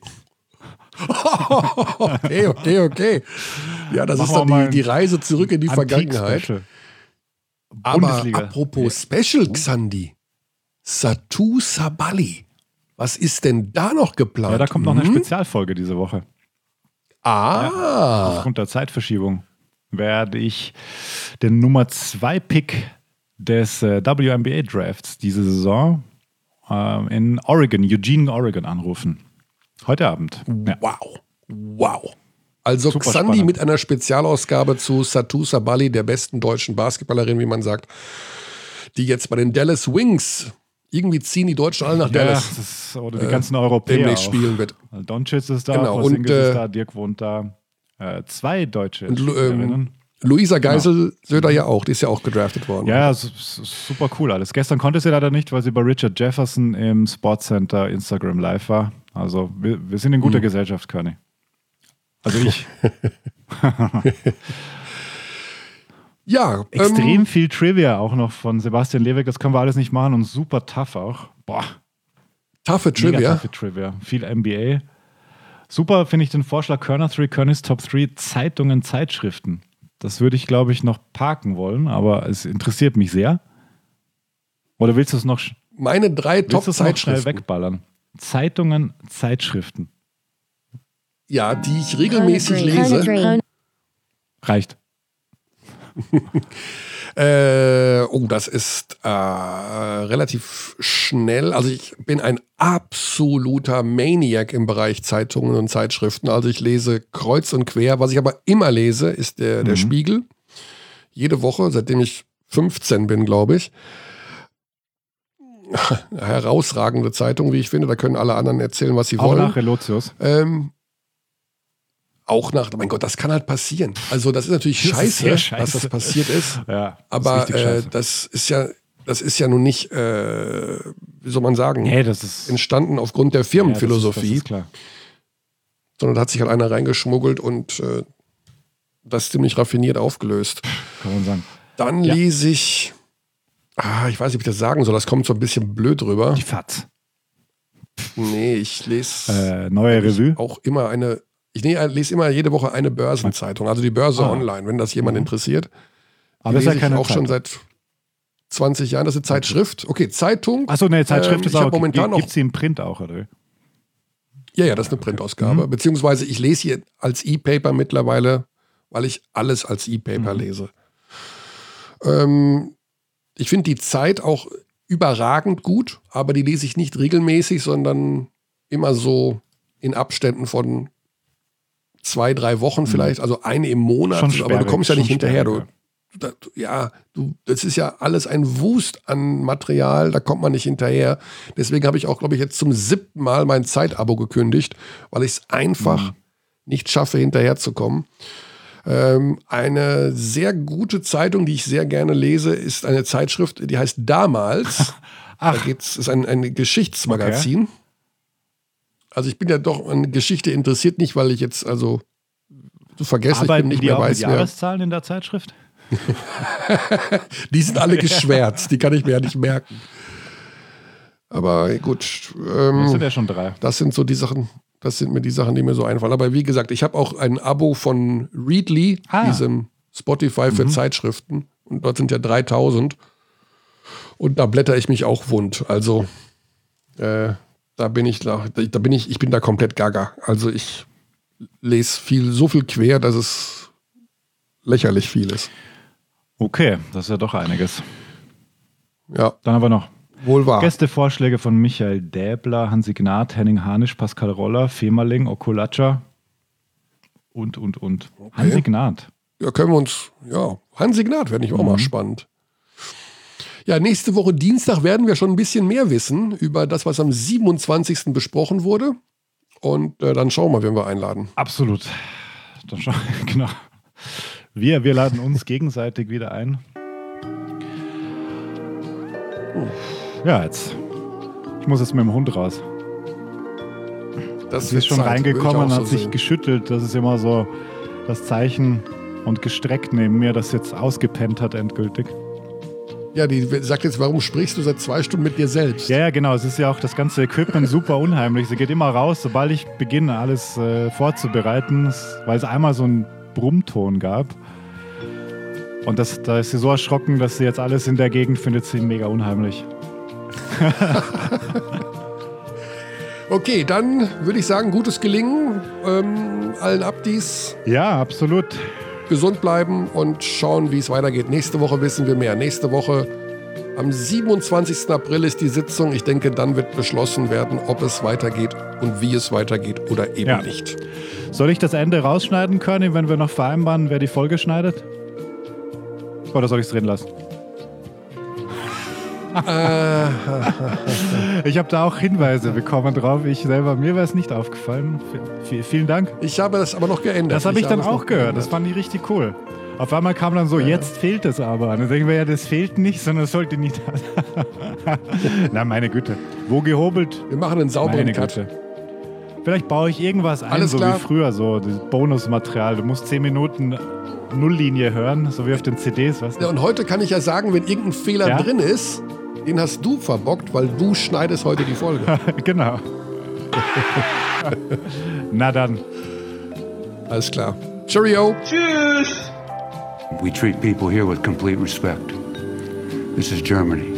Okay. Ja, das ist dann die Reise zurück in die Vergangenheit. Aber apropos Special, Xandi, Satou Sabally. Was ist denn da noch geplant? Ja, da kommt noch eine Spezialfolge diese Woche. Ja, aufgrund der Zeitverschiebung werde ich den Nummer 2-Pick des WNBA-Drafts diese Saison in Eugene, Oregon anrufen. Heute Abend. Ja. Wow. Also super Xandi spannend. Mit einer Spezialausgabe zu Satou Sabally, der besten deutschen Basketballerin, wie man sagt, die jetzt bei den Dallas Wings, irgendwie ziehen die Deutschen alle nach Dallas. Oder die ganzen Europäer demnächst spielen wird. Doncic ist da, genau. Porzingis ist da, Dirk wohnt da. 2 Deutsche. Und Luisa Geisel-Söder ja auch, die ist ja auch gedraftet worden. Ja, super cool alles. Gestern konnte sie leider nicht, weil sie bei Richard Jefferson im Sportscenter Instagram live war. Also wir sind in guter Gesellschaft, Körny. Also ich. Ja. Extrem viel Trivia auch noch von Sebastian Leweck, das können wir alles nicht machen und super tough auch. Boah. Taffe Trivia. Viel NBA. Super finde ich den Vorschlag Körny's Top 3 Zeitungen, Zeitschriften. Das würde ich, glaube ich, noch parken wollen, aber es interessiert mich sehr. Oder willst du es noch? Meine 3 Top-Zeitschriften. Schnell wegballern. Zeitungen, Zeitschriften. Ja, die ich regelmäßig lese. Reicht. Das ist relativ schnell. Also ich bin ein absoluter Maniac im Bereich Zeitungen und Zeitschriften. Also ich lese kreuz und quer. Was ich aber immer lese, ist der Spiegel. Jede Woche, seitdem ich 15 bin, glaube ich. Herausragende Zeitung, wie ich finde. Da können alle anderen erzählen, was sie wollen. Auch nach Relotius. Auch mein Gott, das kann halt passieren. Also das ist natürlich scheiße, dass das passiert ist. Ja, aber das ist ja nun nicht, wie soll man sagen, das ist entstanden aufgrund der Firmenphilosophie. Das ist klar. Sondern da hat sich halt einer reingeschmuggelt und das ziemlich raffiniert aufgelöst. Kann man sagen. Dann lese ich, ich weiß nicht, ob ich das sagen soll, das kommt so ein bisschen blöd rüber. Die FAZ. Nee, ich lese Neue Revue. auch immer lese immer jede Woche eine Börsenzeitung, also die Börse online, wenn das jemand interessiert. Aber das ist ja keine auch schon seit 20 Jahren, das ist eine Zeitschrift. Okay, Zeitung. Achso, ne, Zeitschrift ist auch, momentan gibt sie im Print auch, oder? Ja, das ist eine Printausgabe. Beziehungsweise ich lese hier als E-Paper mittlerweile, weil ich alles als E-Paper lese. Ich finde die Zeit auch überragend gut, aber die lese ich nicht regelmäßig, sondern immer so in Abständen von 2-3 Wochen vielleicht, also eine im Monat. Aber du kommst ja nicht hinterher. Das ist ja alles ein Wust an Material, da kommt man nicht hinterher. Deswegen habe ich auch, glaube ich, jetzt zum 7. Mal mein Zeitabo gekündigt, weil ich es einfach nicht schaffe, hinterherzukommen. Eine sehr gute Zeitung, die ich sehr gerne lese, ist eine Zeitschrift, die heißt Damals. Ist ein Geschichtsmagazin. Okay. Also ich bin ja doch an Geschichte interessiert, nicht weil ich jetzt, also du vergisst, ich bin nicht mehr weiß, wer. Jahreszahlen in der Zeitschrift? Die sind alle geschwärzt, die kann ich mir ja nicht merken. Aber gut. Das sind ja schon 3. Das sind so die Sachen. Das sind mir die Sachen, die mir so einfallen. Aber wie gesagt, ich habe auch ein Abo von Readly, diesem Spotify für Zeitschriften. Und dort sind ja 3000. Und da blätter ich mich auch wund. Also ich bin da komplett gaga. Also ich lese so viel quer, dass es lächerlich viel ist. Okay, das ist ja doch einiges. Ja. Dann aber noch wohl wahr. Gästevorschläge von Michael Däbler, Hansi Gnad, Henning Hanisch, Pascal Roller, Femerling, Okulacha und. Okay. Hansi Gnad. Ja, Hansi Gnad wäre nicht auch mal spannend. Ja, nächste Woche Dienstag werden wir schon ein bisschen mehr wissen über das, was am 27. besprochen wurde. Und dann schauen wir mal, wen wir einladen. Absolut. Genau. Wir laden uns gegenseitig wieder ein. Ja, ich muss jetzt mit dem Hund raus. Das ist schon reingekommen und hat sich geschüttelt. Das ist immer so das Zeichen und gestreckt neben mir, das jetzt ausgepennt hat endgültig. Ja, die sagt jetzt, warum sprichst du seit 2 Stunden mit dir selbst? Ja, genau. Es ist ja auch das ganze Equipment super unheimlich. Sie geht immer raus, sobald ich beginne, alles vorzubereiten, weil es einmal so einen Brummton gab. Und da ist sie so erschrocken, dass sie jetzt alles in der Gegend findet, sie mega unheimlich. Okay, dann würde ich sagen, gutes Gelingen. Allen Abdis. Ja, absolut. Gesund bleiben und schauen, wie es weitergeht. Nächste Woche wissen wir mehr. Nächste Woche am 27. April ist die Sitzung. Ich denke, dann wird beschlossen werden, ob es weitergeht und wie es weitergeht oder eben nicht. Soll ich das Ende rausschneiden können, wenn wir noch vereinbaren, wer die Folge schneidet? Oder soll ich es drin lassen? Ich habe da auch Hinweise bekommen drauf. Mir wäre es nicht aufgefallen. Vielen Dank. Ich habe das aber noch geändert. Das habe ich dann auch gehört. Das fand ich richtig cool. Auf einmal kam dann so, jetzt fehlt es aber. Und dann denken wir, ja, das fehlt nicht, sondern es sollte nicht. Na, meine Güte. Wo gehobelt? Wir machen einen sauberen Cut. Vielleicht baue ich irgendwas ein, alles so klar. Wie früher, so das Bonusmaterial. Du musst 10 Minuten Nulllinie hören, so wie auf den CDs. Weißt du? Ja, und heute kann ich ja sagen, wenn irgendein Fehler drin ist, den hast du verbockt, weil du schneidest heute die Folge. Genau. Na dann. Alles klar. Cheerio. Tschüss. We treat people here with complete respect. This is Germany.